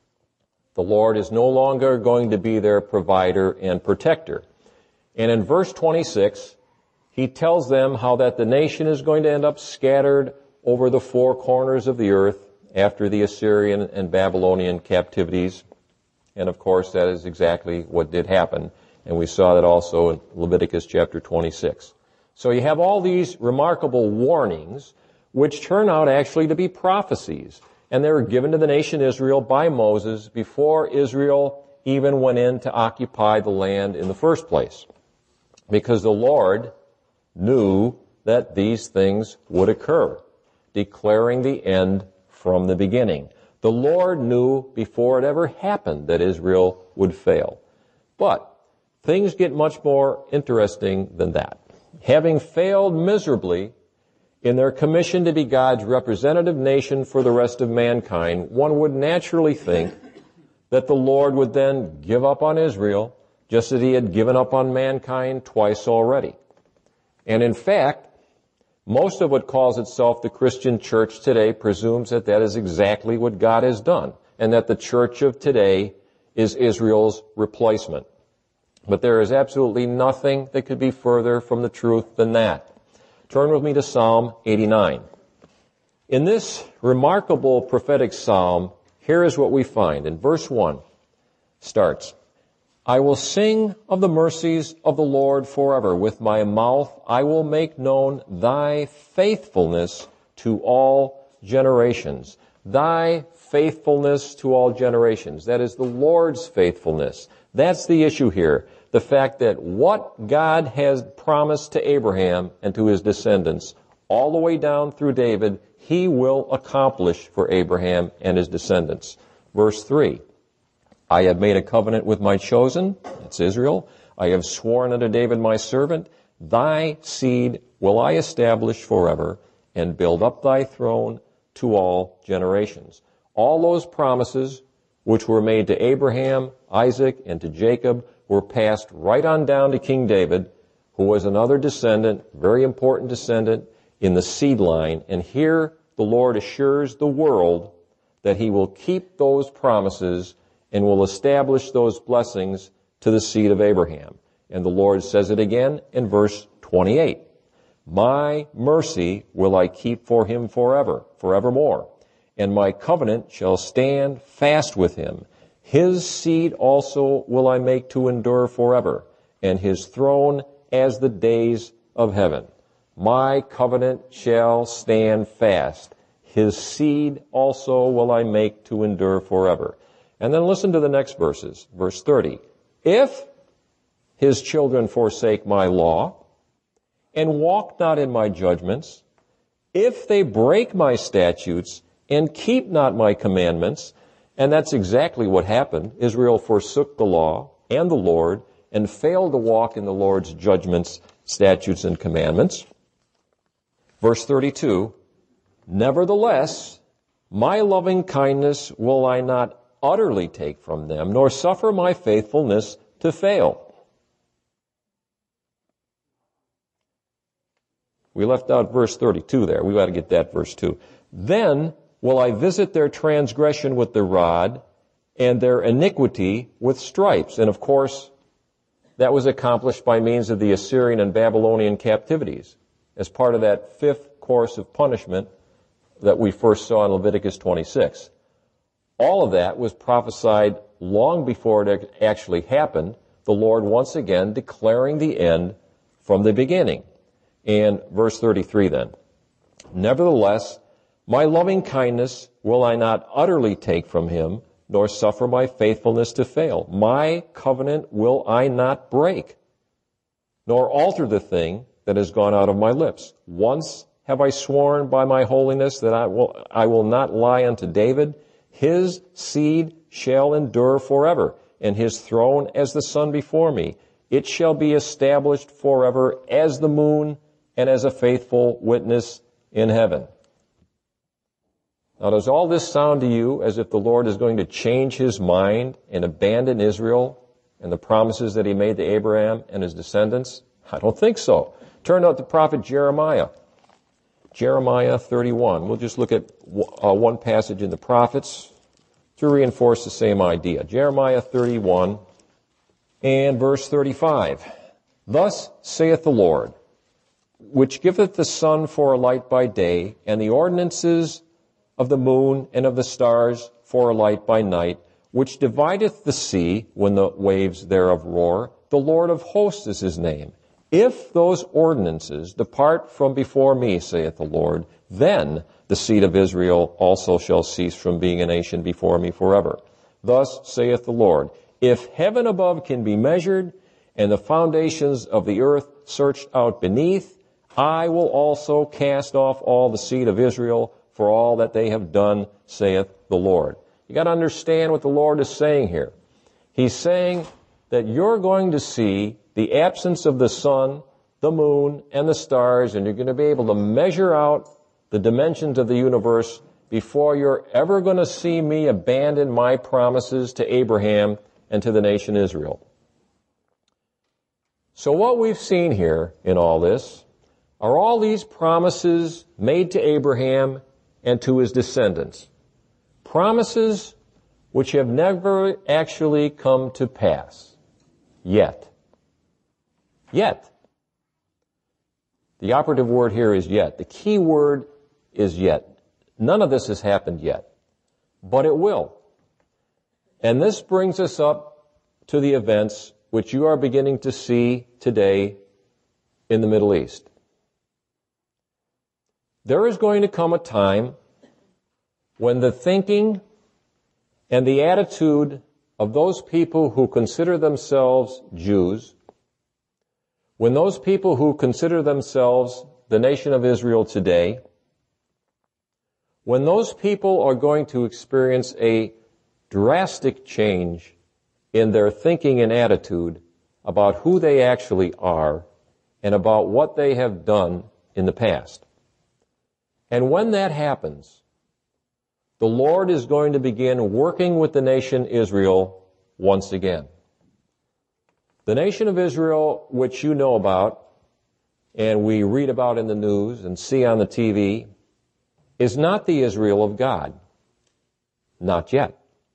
[SPEAKER 1] The Lord is no longer going to be their provider and protector. And in verse twenty-six, he tells them how that the nation is going to end up scattered over the four corners of the earth after the Assyrian and Babylonian captivities. And of course, that is exactly what did happen. And we saw that also in Leviticus chapter twenty-six. So you have all these remarkable warnings, which turn out actually to be prophecies. And they were given to the nation Israel by Moses before Israel even went in to occupy the land in the first place. Because the Lord knew that these things would occur, declaring the end from the beginning. The Lord knew before it ever happened that Israel would fail. But things get much more interesting than that. Having failed miserably in their commission to be God's representative nation for the rest of mankind, one would naturally think that the Lord would then give up on Israel, just as he had given up on mankind twice already. And in fact, most of what calls itself the Christian church today presumes that that is exactly what God has done, and that the church of today is Israel's replacement. But there is absolutely nothing that could be further from the truth than that. Turn with me to Psalm eighty-nine. In this remarkable prophetic psalm, here is what we find. In verse one, starts, I will sing of the mercies of the Lord forever. With my mouth I will make known thy faithfulness to all generations. Thy faithfulness to all generations. That is the Lord's faithfulness. That's the issue here. The fact that what God has promised to Abraham and to his descendants, all the way down through David, he will accomplish for Abraham and his descendants. Verse three, I have made a covenant with my chosen, that's Israel. I have sworn unto David my servant, thy seed will I establish forever and build up thy throne to all generations. All those promises which were made to Abraham, Isaac, and to Jacob were passed right on down to King David, who was another descendant, very important descendant in the seed line. And here the Lord assures the world that he will keep those promises and will establish those blessings to the seed of Abraham. And the Lord says it again in verse twenty-eight. My mercy will I keep for him forever, forevermore, and my covenant shall stand fast with him. His seed also will I make to endure forever, and his throne as the days of heaven. My covenant shall stand fast. His seed also will I make to endure forever. And then listen to the next verses. Verse thirty. If his children forsake my law, and walk not in my judgments, if they break my statutes, and keep not my commandments, and that's exactly what happened. Israel forsook the law and the Lord, and failed to walk in the Lord's judgments, statutes, and commandments. Verse thirty-two, nevertheless, my loving kindness will I not utterly take from them, nor suffer my faithfulness to fail. We left out verse thirty-two there. We got to get that verse two. Then will I visit their transgression with the rod, and their iniquity with stripes. And of course, that was accomplished by means of the Assyrian and Babylonian captivities, as part of that fifth course of punishment that we first saw in Leviticus twenty-six. All of that was prophesied long before it actually happened, the Lord once again declaring the end from the beginning. And verse thirty-three then, nevertheless, my loving kindness will I not utterly take from him, nor suffer my faithfulness to fail. My covenant will I not break, nor alter the thing that has gone out of my lips. Once have I sworn by my holiness that I will, I will not lie unto David. His seed shall endure forever, and his throne as the sun before me. It shall be established forever as the moon and as a faithful witness in heaven. Now, does all this sound to you as if the Lord is going to change his mind and abandon Israel and the promises that he made to Abraham and his descendants? I don't think so. Turn out the prophet Jeremiah. Jeremiah thirty-one. We'll just look at uh, one passage in the prophets to reinforce the same idea. Jeremiah thirty-one and verse thirty-five. Thus saith the Lord, which giveth the sun for a light by day, and the ordinances of the moon and of the stars for a light by night, which divideth the sea when the waves thereof roar. The Lord of hosts is his name. If those ordinances depart from before me, saith the Lord, then the seed of Israel also shall cease from being a nation before me forever. Thus saith the Lord, if heaven above can be measured, and the foundations of the earth searched out beneath, I will also cast off all the seed of Israel for all that they have done, saith the Lord. You got to understand what the Lord is saying here. He's saying that you're going to see the absence of the sun, the moon, and the stars, and you're going to be able to measure out the dimensions of the universe before you're ever going to see me abandon my promises to Abraham and to the nation Israel. So what we've seen here in all this are all these promises made to Abraham and to his descendants. Promises which have never actually come to pass. Yet. Yet. The operative word here is yet. The key word is yet. None of this has happened yet. But it will. And this brings us up to the events which you are beginning to see today in the Middle East. There is going to come a time when the thinking and the attitude of those people who consider themselves Jews, when those people who consider themselves the nation of Israel today, when those people are going to experience a drastic change in their thinking and attitude about who they actually are and about what they have done in the past. And when that happens, the Lord is going to begin working with the nation Israel once again. The nation of Israel, which you know about, and we read about in the news and see on the T V, is not the Israel of God. Not yet.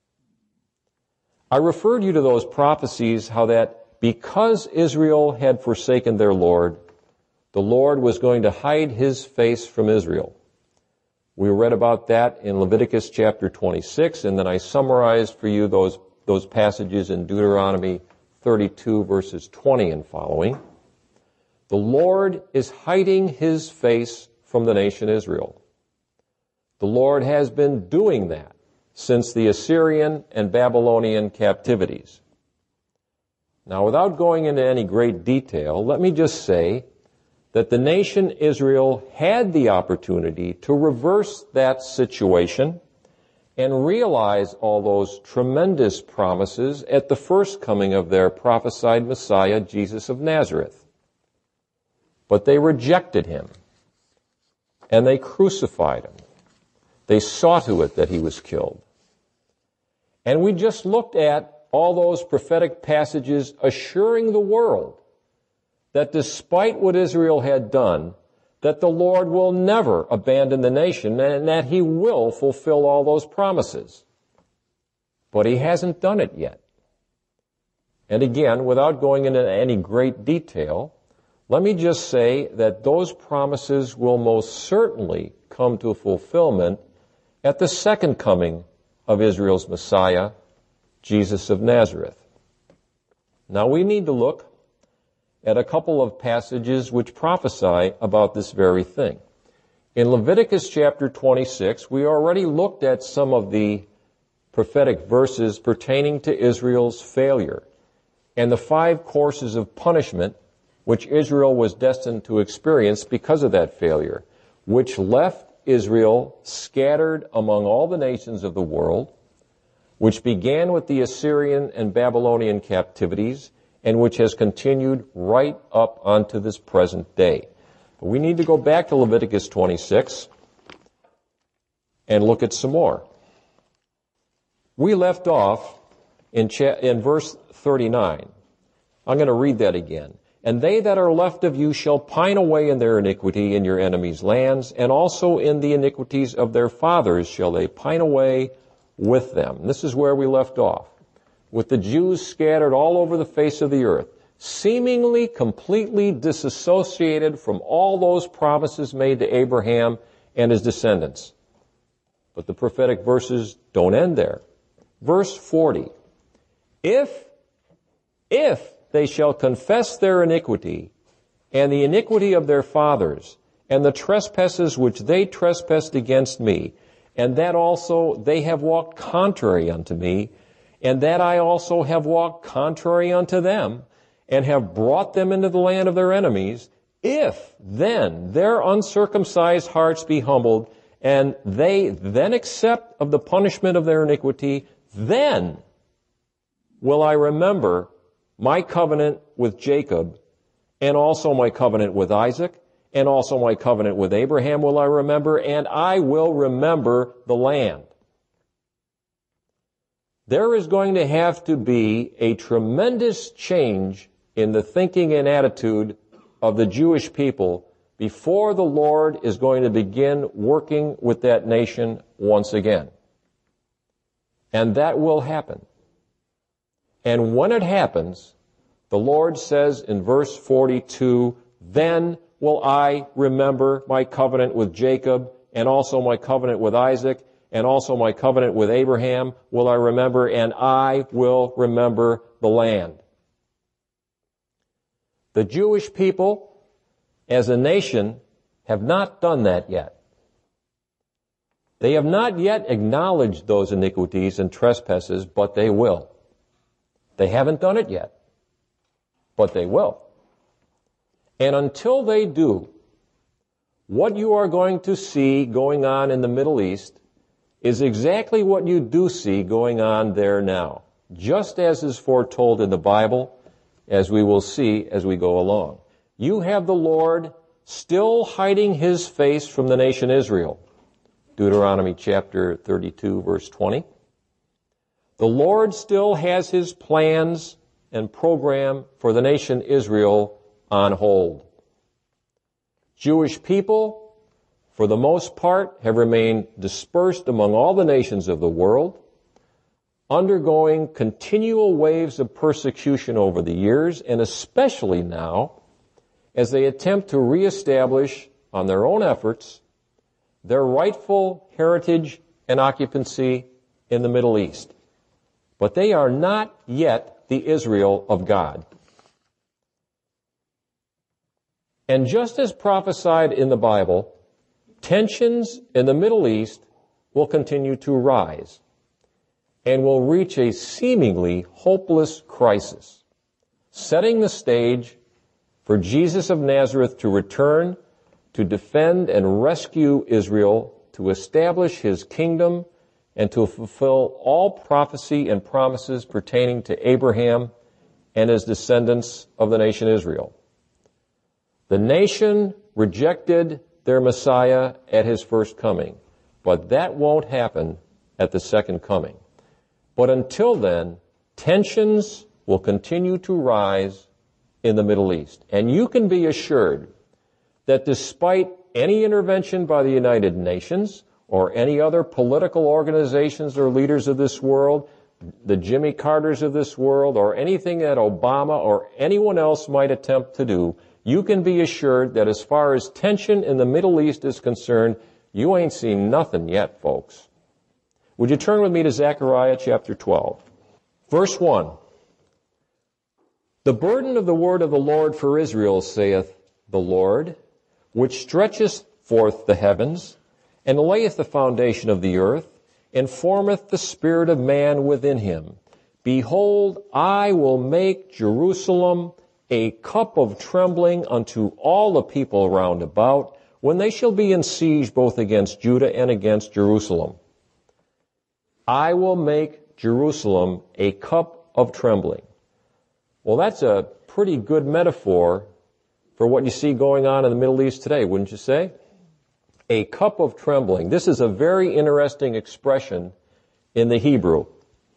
[SPEAKER 1] I referred you to those prophecies, how that because Israel had forsaken their Lord, the Lord was going to hide his face from Israel. We read about that in Leviticus chapter twenty-six, and then I summarized for you those, those passages in Deuteronomy thirty-two, verses twenty and following. The Lord is hiding his face from the nation Israel. The Lord has been doing that since the Assyrian and Babylonian captivities. Now, without going into any great detail, let me just say that the nation Israel had the opportunity to reverse that situation and realize all those tremendous promises at the first coming of their prophesied Messiah, Jesus of Nazareth. But they rejected him, and they crucified him. They saw to it that he was killed. And we just looked at all those prophetic passages assuring the world that despite what Israel had done, that the Lord will never abandon the nation and that he will fulfill all those promises. But he hasn't done it yet. And again, without going into any great detail, let me just say that those promises will most certainly come to fulfillment at the second coming of Israel's Messiah, Jesus of Nazareth. Now we need to look at a couple of passages which prophesy about this very thing. In Leviticus chapter twenty-six, we already looked at some of the prophetic verses pertaining to Israel's failure and the five courses of punishment which Israel was destined to experience because of that failure, which left Israel scattered among all the nations of the world, which began with the Assyrian and Babylonian captivities, and which has continued right up onto this present day. But we need to go back to Leviticus twenty-six and look at some more. We left off in, cha- in verse thirty-nine. I'm going to read that again. And they that are left of you shall pine away in their iniquity in your enemies' lands, and also in the iniquities of their fathers shall they pine away with them. And this is where we left off, with the Jews scattered all over the face of the earth, seemingly completely disassociated from all those promises made to Abraham and his descendants. But the prophetic verses don't end there. Verse forty, if, if they shall confess their iniquity and the iniquity of their fathers and the trespasses which they trespassed against me, and that also they have walked contrary unto me, and that I also have walked contrary unto them, and have brought them into the land of their enemies, if then their uncircumcised hearts be humbled, and they then accept of the punishment of their iniquity, then will I remember my covenant with Jacob, and also my covenant with Isaac, and also my covenant with Abraham will I remember, and I will remember the land. There is going to have to be a tremendous change in the thinking and attitude of the Jewish people before the Lord is going to begin working with that nation once again. And that will happen. And when it happens, the Lord says in verse forty-two, then will I remember my covenant with Jacob, and also my covenant with Isaac, and also my covenant with Abraham will I remember, and I will remember the land. The Jewish people, as a nation, have not done that yet. They have not yet acknowledged those iniquities and trespasses, but they will. They haven't done it yet, but they will. And until they do, what you are going to see going on in the Middle East is exactly what you do see going on there now, just as is foretold in the Bible, as we will see as we go along. You have the Lord still hiding his face from the nation Israel. Deuteronomy chapter thirty-two, verse twenty. The Lord still has his plans and program for the nation Israel on hold. Jewish people, for the most part, have remained dispersed among all the nations of the world, undergoing continual waves of persecution over the years, and especially now, as they attempt to reestablish, on their own efforts, their rightful heritage and occupancy in the Middle East. But they are not yet the Israel of God. And just as prophesied in the Bible, tensions in the Middle East will continue to rise and will reach a seemingly hopeless crisis, setting the stage for Jesus of Nazareth to return to defend and rescue Israel, to establish his kingdom, and to fulfill all prophecy and promises pertaining to Abraham and his descendants of the nation Israel. The nation rejected their Messiah at his first coming, but that won't happen at the second coming. But until then, tensions will continue to rise in the Middle East. And you can be assured that despite any intervention by the United Nations or any other political organizations or leaders of this world, the Jimmy Carters of this world, or anything that Obama or anyone else might attempt to do, you can be assured that as far as tension in the Middle East is concerned, you ain't seen nothing yet, folks. Would you turn with me to Zechariah chapter twelve? Verse one. The burden of the word of the Lord for Israel, saith the Lord, which stretcheth forth the heavens, and layeth the foundation of the earth, and formeth the spirit of man within him. Behold, I will make Jerusalem a cup of trembling unto all the people round about, when they shall be in siege both against Judah and against Jerusalem. I will make Jerusalem a cup of trembling. Well, that's a pretty good metaphor for what you see going on in the Middle East today, wouldn't you say? A cup of trembling. This is a very interesting expression in the Hebrew.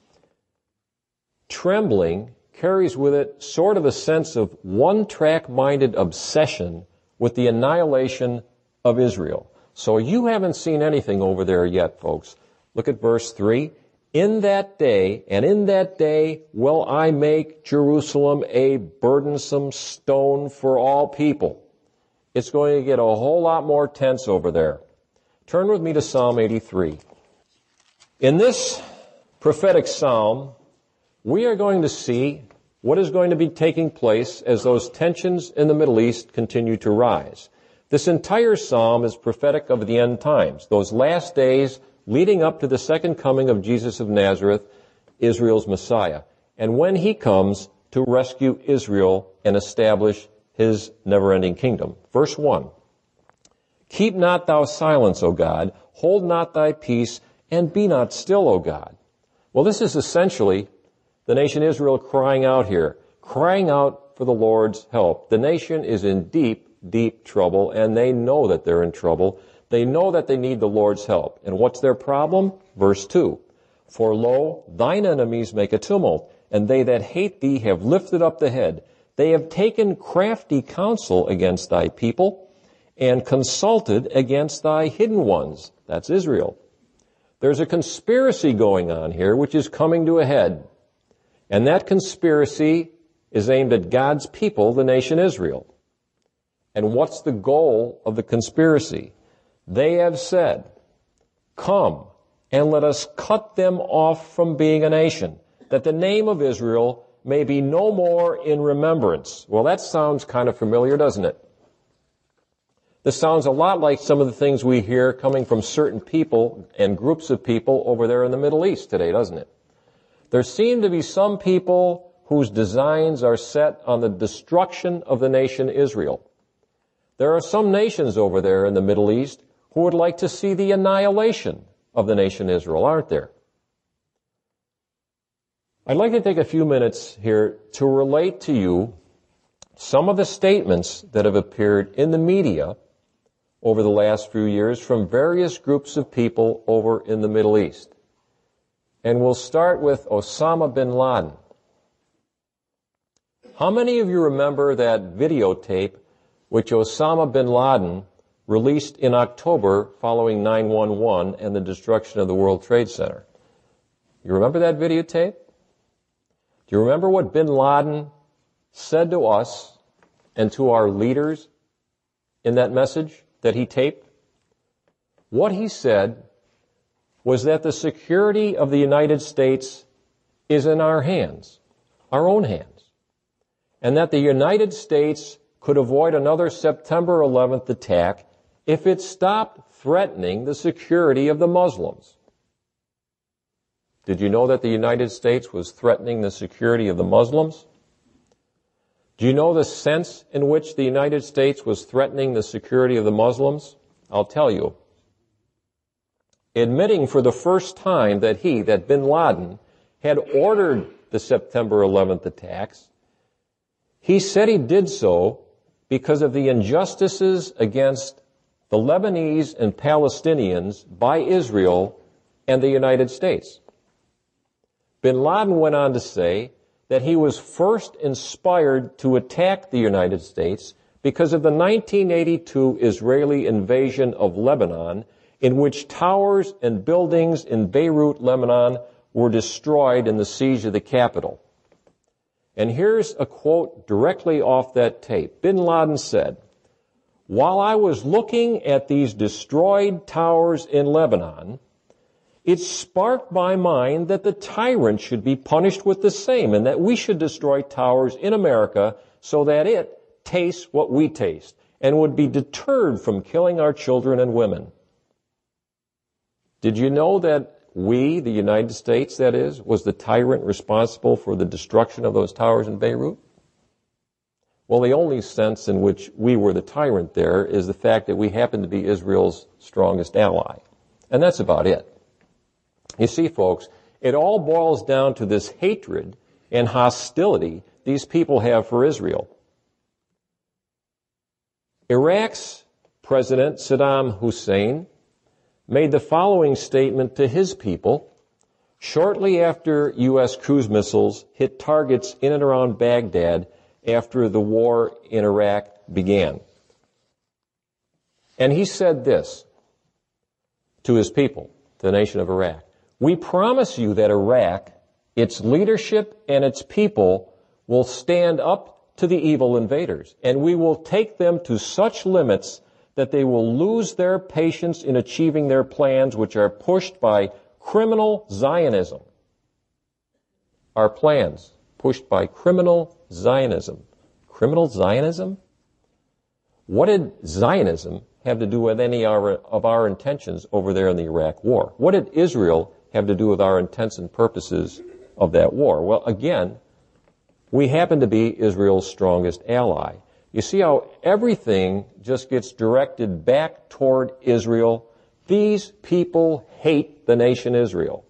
[SPEAKER 1] Trembling carries with it sort of a sense of one-track-minded obsession with the annihilation of Israel. So you haven't seen anything over there yet, folks. Look at verse three. In that day, and in that day will I make Jerusalem a burdensome stone for all people. It's going to get a whole lot more tense over there. Turn with me to Psalm eighty-three. In this prophetic psalm, we are going to see what is going to be taking place as those tensions in the Middle East continue to rise. This entire psalm is prophetic of the end times, those last days leading up to the second coming of Jesus of Nazareth, Israel's Messiah, and when he comes to rescue Israel and establish his never-ending kingdom. Verse one, keep not thou silence, O God, hold not thy peace, and be not still, O God. Well, this is essentially the nation Israel crying out here, crying out for the Lord's help. The nation is in deep, deep trouble, and they know that they're in trouble. They know that they need the Lord's help. And what's their problem? Verse two, for lo, thine enemies make a tumult, and they that hate thee have lifted up the head. They have taken crafty counsel against thy people, and consulted against thy hidden ones. That's Israel. There's a conspiracy going on here which is coming to a head. And that conspiracy is aimed at God's people, the nation Israel. And what's the goal of the conspiracy? They have said, come and let us cut them off from being a nation, that the name of Israel may be no more in remembrance. Well, that sounds kind of familiar, doesn't it? This sounds a lot like some of the things we hear coming from certain people and groups of people over there in the Middle East today, doesn't it? There seem to be some people whose designs are set on the destruction of the nation Israel. There are some nations over there in the Middle East who would like to see the annihilation of the nation Israel, aren't there? I'd like to take a few minutes here to relate to you some of the statements that have appeared in the media over the last few years from various groups of people over in the Middle East. And we'll start with Osama bin Laden. How many of you remember that videotape which Osama bin Laden released in October following nine one one and the destruction of the World Trade Center? You remember that videotape? Do you remember what bin Laden said to us and to our leaders in that message that he taped? What he said was that the security of the United States is in our hands, our own hands, and that the United States could avoid another September eleventh attack if it stopped threatening the security of the Muslims. Did you know that the United States was threatening the security of the Muslims? Do you know the sense in which the United States was threatening the security of the Muslims? I'll tell you. Admitting for the first time that he, that bin Laden, had ordered the September eleventh attacks, he said he did so because of the injustices against the Lebanese and Palestinians by Israel and the United States. Bin Laden went on to say that he was first inspired to attack the United States because of the nineteen eighty-two Israeli invasion of Lebanon, in which towers and buildings in Beirut, Lebanon, were destroyed in the siege of the capital. And here's a quote directly off that tape. Bin Laden said, "While I was looking at these destroyed towers in Lebanon, it sparked my mind that the tyrant should be punished with the same, and that we should destroy towers in America so that it tastes what we taste and would be deterred from killing our children and women." Did you know that we, the United States, that is, was the tyrant responsible for the destruction of those towers in Beirut? Well, the only sense in which we were the tyrant there is the fact that we happen to be Israel's strongest ally. And that's about it. You see, folks, it all boils down to this hatred and hostility these people have for Israel. Iraq's President Saddam Hussein made the following statement to his people shortly after U S cruise missiles hit targets in and around Baghdad after the war in Iraq began. And he said this to his people, the nation of Iraq: "We promise you that Iraq, its leadership and its people will stand up to the evil invaders, and we will take them to such limits that they will lose their patience in achieving their plans, which are pushed by criminal Zionism." Our plans pushed by criminal Zionism. Criminal Zionism? What did Zionism have to do with any of our intentions over there in the Iraq war? What did Israel have to do with our intents and purposes of that war? Well, again, we happen to be Israel's strongest ally. You see how everything just gets directed back toward Israel? These people hate the nation Israel.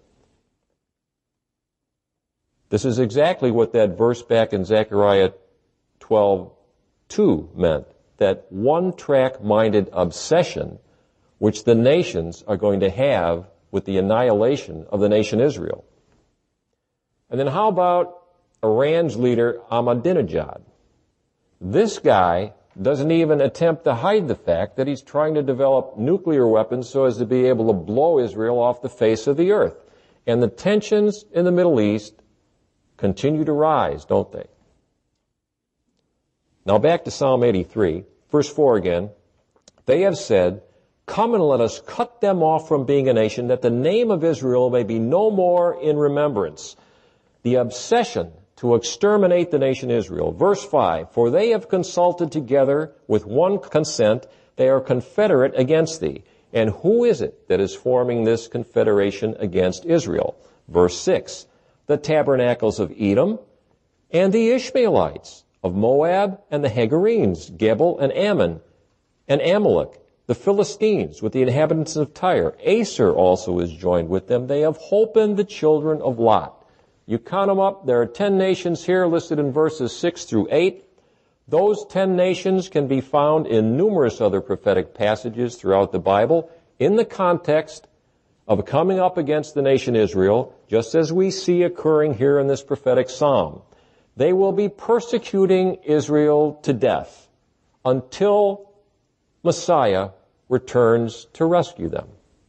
[SPEAKER 1] This is exactly what that verse back in Zechariah twelve two meant, that one-track-minded obsession which the nations are going to have with the annihilation of the nation Israel. And then how about Iran's leader Ahmadinejad? This guy doesn't even attempt to hide the fact that he's trying to develop nuclear weapons so as to be able to blow Israel off the face of the earth. And the tensions in the Middle East continue to rise, don't they? Now back to Psalm eighty-three, verse four again. "They have said, 'Come and let us cut them off from being a nation, that the name of Israel may be no more in remembrance.'" The obsession to exterminate the nation Israel. Verse five, "For they have consulted together with one consent. They are confederate against thee. And who is it that is forming this confederation against Israel? Verse six, the tabernacles of Edom and the Ishmaelites of Moab and the Hagarenes, Gebal and Ammon and Amalek, the Philistines with the inhabitants of Tyre. Aser also is joined with them. They have holpen the children of Lot. You count them up, there are ten nations here listed in verses six through eight. Those ten nations can be found in numerous other prophetic passages throughout the Bible in the context of coming up against the nation Israel, just as we see occurring here in this prophetic psalm. They will be persecuting Israel to death until Messiah returns to rescue them.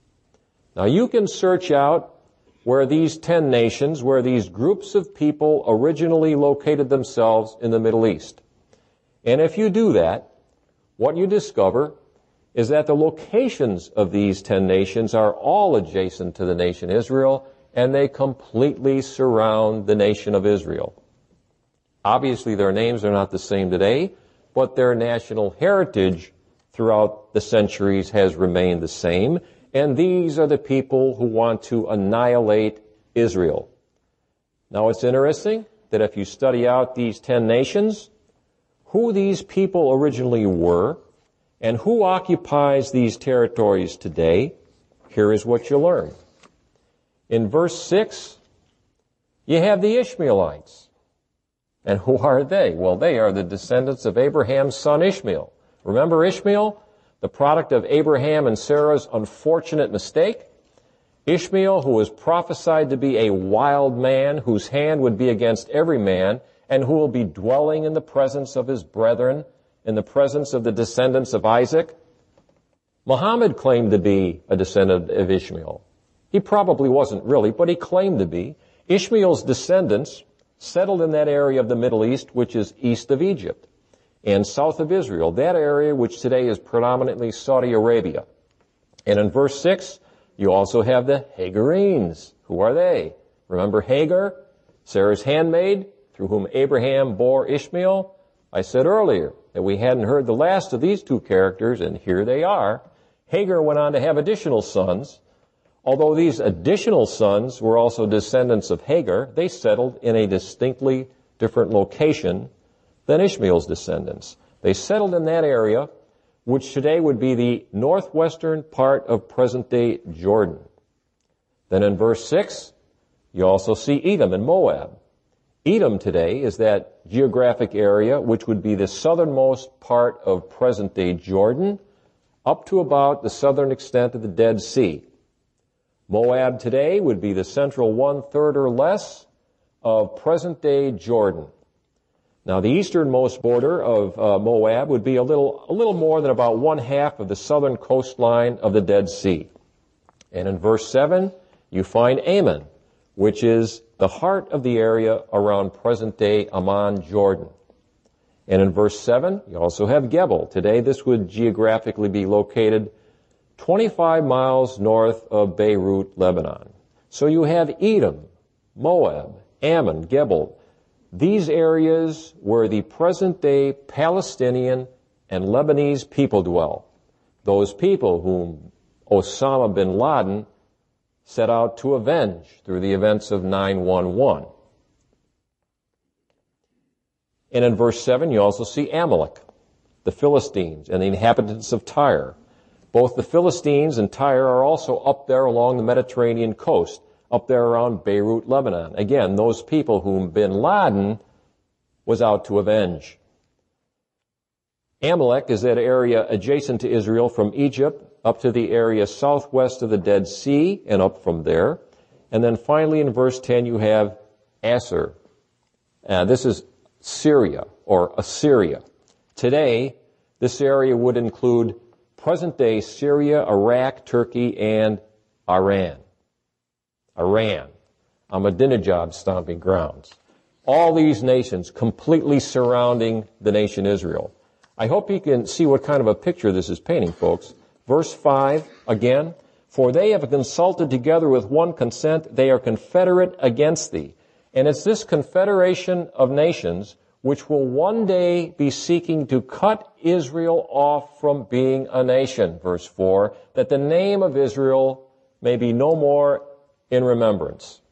[SPEAKER 1] Now you can search out where these ten nations, where these groups of people originally located themselves in the Middle East. And if you do that, what you discover is that the locations of these ten nations are all adjacent to the nation Israel, and they completely surround the nation of Israel. Obviously, their names are not the same today, but their national heritage throughout the centuries has remained the same, and these are the people who want to annihilate Israel. Now, it's interesting that if you study out these ten nations, who these people originally were, and who occupies these territories today, here is what you learn. In verse six, you have the Ishmaelites. And who are they? Well, they are the descendants of Abraham's son Ishmael. Remember Ishmael, the product of Abraham and Sarah's unfortunate mistake? Ishmael, who was prophesied to be a wild man, whose hand would be against every man, and who will be dwelling in the presence of his brethren, in the presence of the descendants of Isaac. Muhammad claimed to be a descendant of Ishmael. He probably wasn't really, but he claimed to be. Ishmael's descendants settled in that area of the Middle East, which is east of Egypt, and south of Israel, that area which today is predominantly Saudi Arabia. And in verse six, you also have the Hagarenes. Who are they? Remember Hagar, Sarah's handmaid, through whom Abraham bore Ishmael? I said earlier that we hadn't heard the last of these two characters, and here they are. Hagar went on to have additional sons. Although these additional sons were also descendants of Hagar, they settled in a distinctly different location than Ishmael's descendants. They settled in that area, which today would be the northwestern part of present-day Jordan. Then in verse six, you also see Edom and Moab. Edom today is that geographic area which would be the southernmost part of present-day Jordan, up to about the southern extent of the Dead Sea. Moab today would be the central one-third or less of present-day Jordan. Now, the easternmost border of uh, Moab would be a little, a little more than about one-half of the southern coastline of the Dead Sea. And in verse seven, you find Ammon, which is the heart of the area around present-day Amman, Jordan. And in verse seven, you also have Gebal. Today, this would geographically be located twenty-five miles north of Beirut, Lebanon. So you have Edom, Moab, Ammon, Gebal. These areas where the present-day Palestinian and Lebanese people dwell. Those people whom Osama bin Laden set out to avenge through the events of nine one one. And in verse seven, you also see Amalek, the Philistines, and the inhabitants of Tyre. Both the Philistines and Tyre are also up there along the Mediterranean coast, up there around Beirut, Lebanon. Again, those people whom bin Laden was out to avenge. Amalek is that area adjacent to Israel from Egypt up to the area southwest of the Dead Sea and up from there. And then finally in verse ten you have Aser. Uh, this is Syria or Assyria. Today, this area would include present-day Syria, Iraq, Turkey, and Iran. Iran, Ahmadinejad stomping grounds. All these nations completely surrounding the nation Israel. I hope you can see what kind of a picture this is painting, folks. Verse five, again, for they have consulted together with one consent, they are confederate against thee. And it's this confederation of nations which will one day be seeking to cut Israel off from being a nation, verse four, that the name of Israel may be no more in remembrance.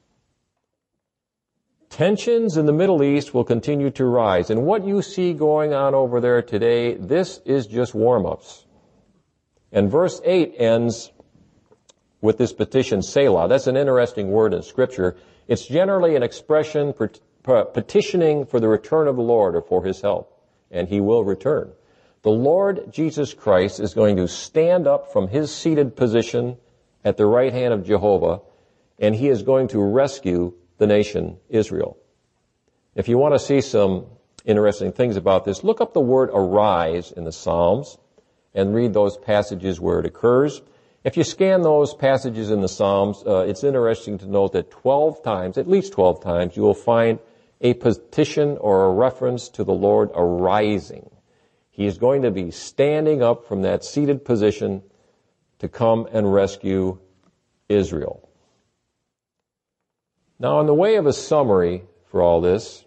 [SPEAKER 1] Tensions in the Middle East will continue to rise, and what you see going on over there today, this is just warm-ups. And verse eight ends with this petition, Selah. That's an interesting word in Scripture. It's generally an expression petitioning for the return of the Lord or for His help, and He will return. The Lord Jesus Christ is going to stand up from His seated position at the right hand of Jehovah, and He is going to rescue the nation Israel. If you want to see some interesting things about this, look up the word arise in the Psalms and read those passages where it occurs. If you scan those passages in the Psalms, uh, it's interesting to note that twelve times, at least twelve times, you will find a petition or a reference to the Lord arising. He is going to be standing up from that seated position to come and rescue Israel. Now, in the way of a summary for all this,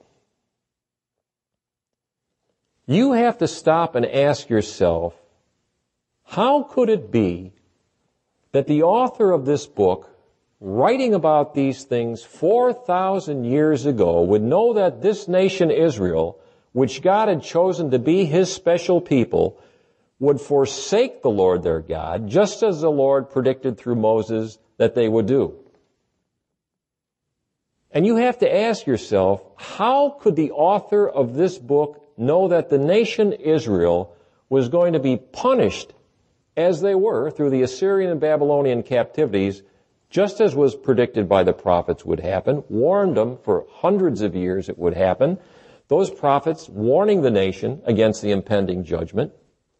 [SPEAKER 1] you have to stop and ask yourself, how could it be that the author of this book, writing about these things four thousand years ago, would know that this nation Israel, which God had chosen to be His special people, would forsake the Lord their God, just as the Lord predicted through Moses that they would do? And you have to ask yourself, how could the author of this book know that the nation Israel was going to be punished as they were through the Assyrian and Babylonian captivities, just as was predicted by the prophets would happen, warned them for hundreds of years it would happen, those prophets warning the nation against the impending judgment?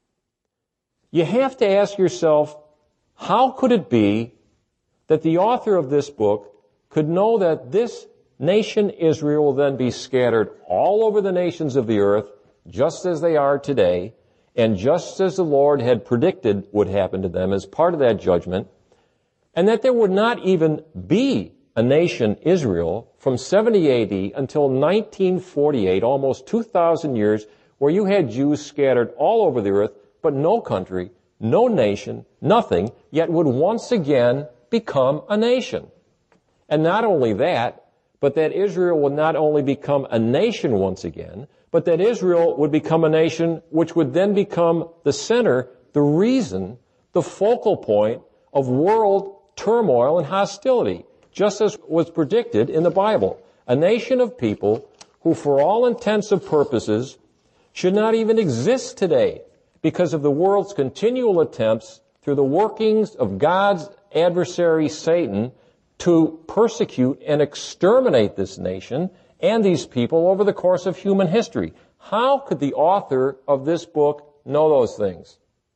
[SPEAKER 1] You have to ask yourself, how could it be that the author of this book could know that this nation Israel will then be scattered all over the nations of the earth, just as they are today, and just as the Lord had predicted would happen to them as part of that judgment, and that there would not even be a nation Israel from seventy A D until nineteen forty-eight, almost two thousand years, where you had Jews scattered all over the earth, but no country, no nation, nothing, yet would once again become a nation. And not only that, but that Israel would not only become a nation once again, but that Israel would become a nation which would then become the center, the reason, the focal point of world turmoil and hostility, just as was predicted in the Bible. A nation of people who, for all intents and purposes, should not even exist today because of the world's continual attempts through the workings of God's adversary, Satan, to persecute and exterminate this nation and these people over the course of human history. How could the author of this book know those things?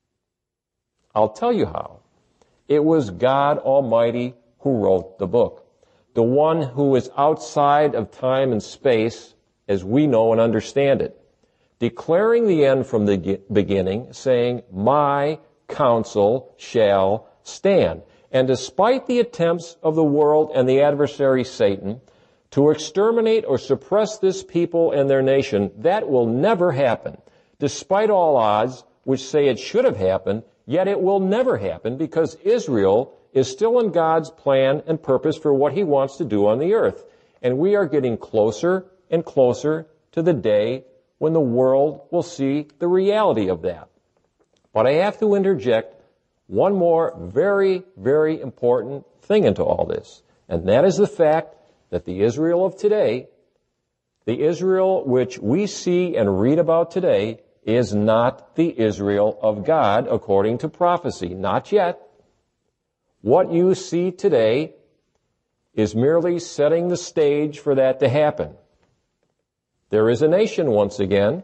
[SPEAKER 1] I'll tell you how. It was God Almighty who wrote the book, the one who is outside of time and space as we know and understand it, declaring the end from the beginning, saying, "My counsel shall stand." And despite the attempts of the world and the adversary Satan to exterminate or suppress this people and their nation, that will never happen. Despite all odds which say it should have happened, yet it will never happen because Israel is still in God's plan and purpose for what He wants to do on the earth. And we are getting closer and closer to the day when the world will see the reality of that. But I have to interject one more very, very important thing into all this, and that is the fact that the Israel of today, the Israel which we see and read about today, is not the Israel of God according to prophecy. Not yet. What you see today is merely setting the stage for that to happen. There is a nation once again.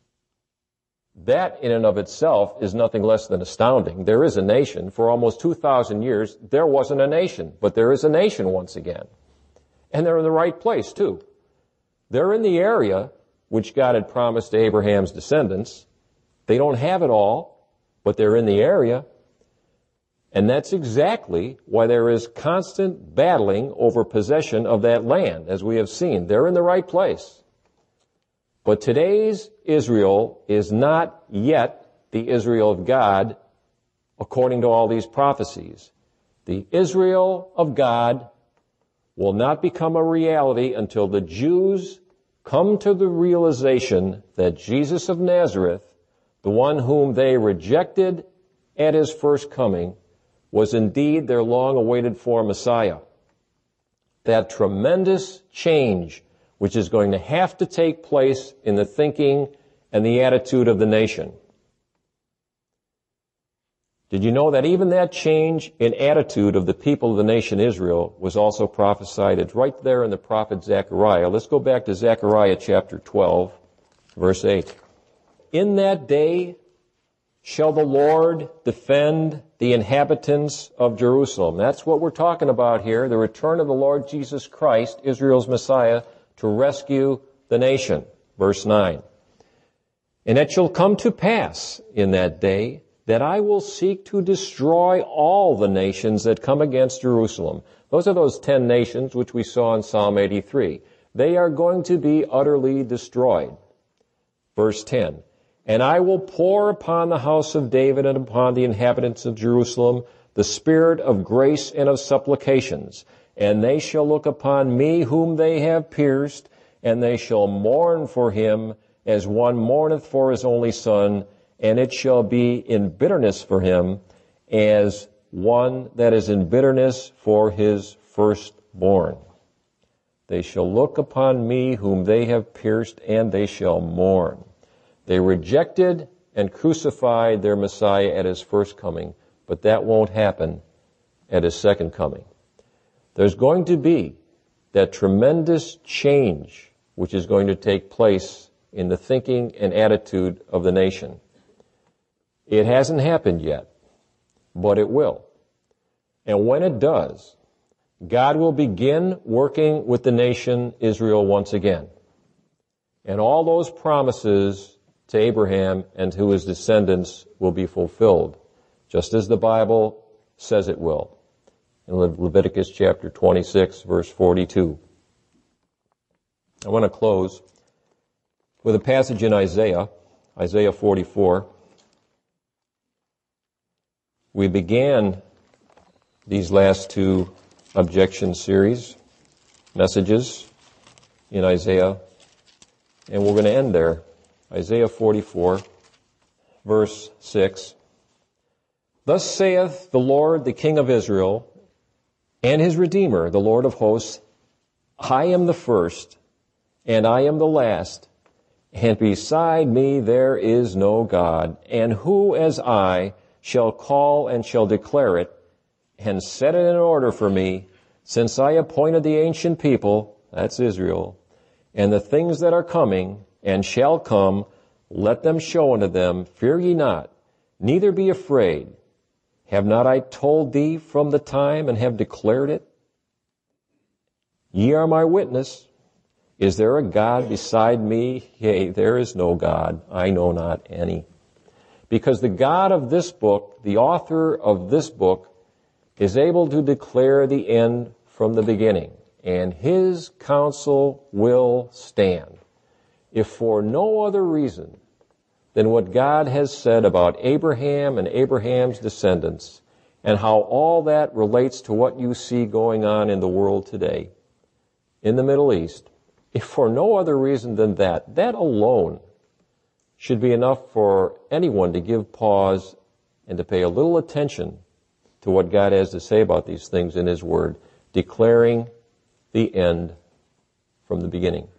[SPEAKER 1] That in and of itself is nothing less than astounding. There is a nation. For almost two thousand years, there wasn't a nation, but there is a nation once again. And they're in the right place, too. They're in the area which God had promised to Abraham's descendants. They don't have it all, but they're in the area. And that's exactly why there is constant battling over possession of that land, as we have seen. They're in the right place. But today's Israel is not yet the Israel of God according to all these prophecies. The Israel of God will not become a reality until the Jews come to the realization that Jesus of Nazareth, the one whom they rejected at his first coming, was indeed their long-awaited for Messiah. That tremendous change which is going to have to take place in the thinking and the attitude of the nation. Did you know that even that change in attitude of the people of the nation Israel was also prophesied? It's right there in the prophet Zechariah. Let's go back to Zechariah chapter twelve, verse eight. In that day shall the Lord defend the inhabitants of Jerusalem. That's what we're talking about here, the return of the Lord Jesus Christ, Israel's Messiah, to rescue the nation. Verse nine. And it shall come to pass in that day that I will seek to destroy all the nations that come against Jerusalem. Those are those ten nations which we saw in Psalm eighty-three. They are going to be utterly destroyed. Verse ten. And I will pour upon the house of David and upon the inhabitants of Jerusalem the spirit of grace and of supplications. And they shall look upon me whom they have pierced, and they shall mourn for him as one mourneth for his only son, and it shall be in bitterness for him as one that is in bitterness for his firstborn. They shall look upon me whom they have pierced, and they shall mourn. They rejected and crucified their Messiah at his first coming, but that won't happen at his second coming. There's going to be that tremendous change which is going to take place in the thinking and attitude of the nation. It hasn't happened yet, but it will. And when it does, God will begin working with the nation Israel once again. And all those promises to Abraham and to his descendants will be fulfilled, just as the Bible says it will. In Le- Leviticus chapter twenty-six, verse forty-two. I want to close with a passage in Isaiah, Isaiah forty-four. We began these last two objection series messages in Isaiah, and we're going to end there. Isaiah forty-four, verse six. Thus saith the Lord, the King of Israel, and his Redeemer, the Lord of hosts, I am the first, and I am the last, and beside me there is no God. And who as I shall call and shall declare it, and set it in order for me, since I appointed the ancient people, that's Israel, and the things that are coming, and shall come, let them show unto them, fear ye not, neither be afraid. Have not I told thee from the time, and have declared it? Ye are my witness. Is there a God beside me? Yea, there is no God. I know not any. Because the God of this book, the author of this book, is able to declare the end from the beginning, and his counsel will stand. If for no other reason than what God has said about Abraham and Abraham's descendants, and how all that relates to what you see going on in the world today, in the Middle East, if for no other reason than that, that alone should be enough for anyone to give pause and to pay a little attention to what God has to say about these things in his word, declaring the end from the beginning.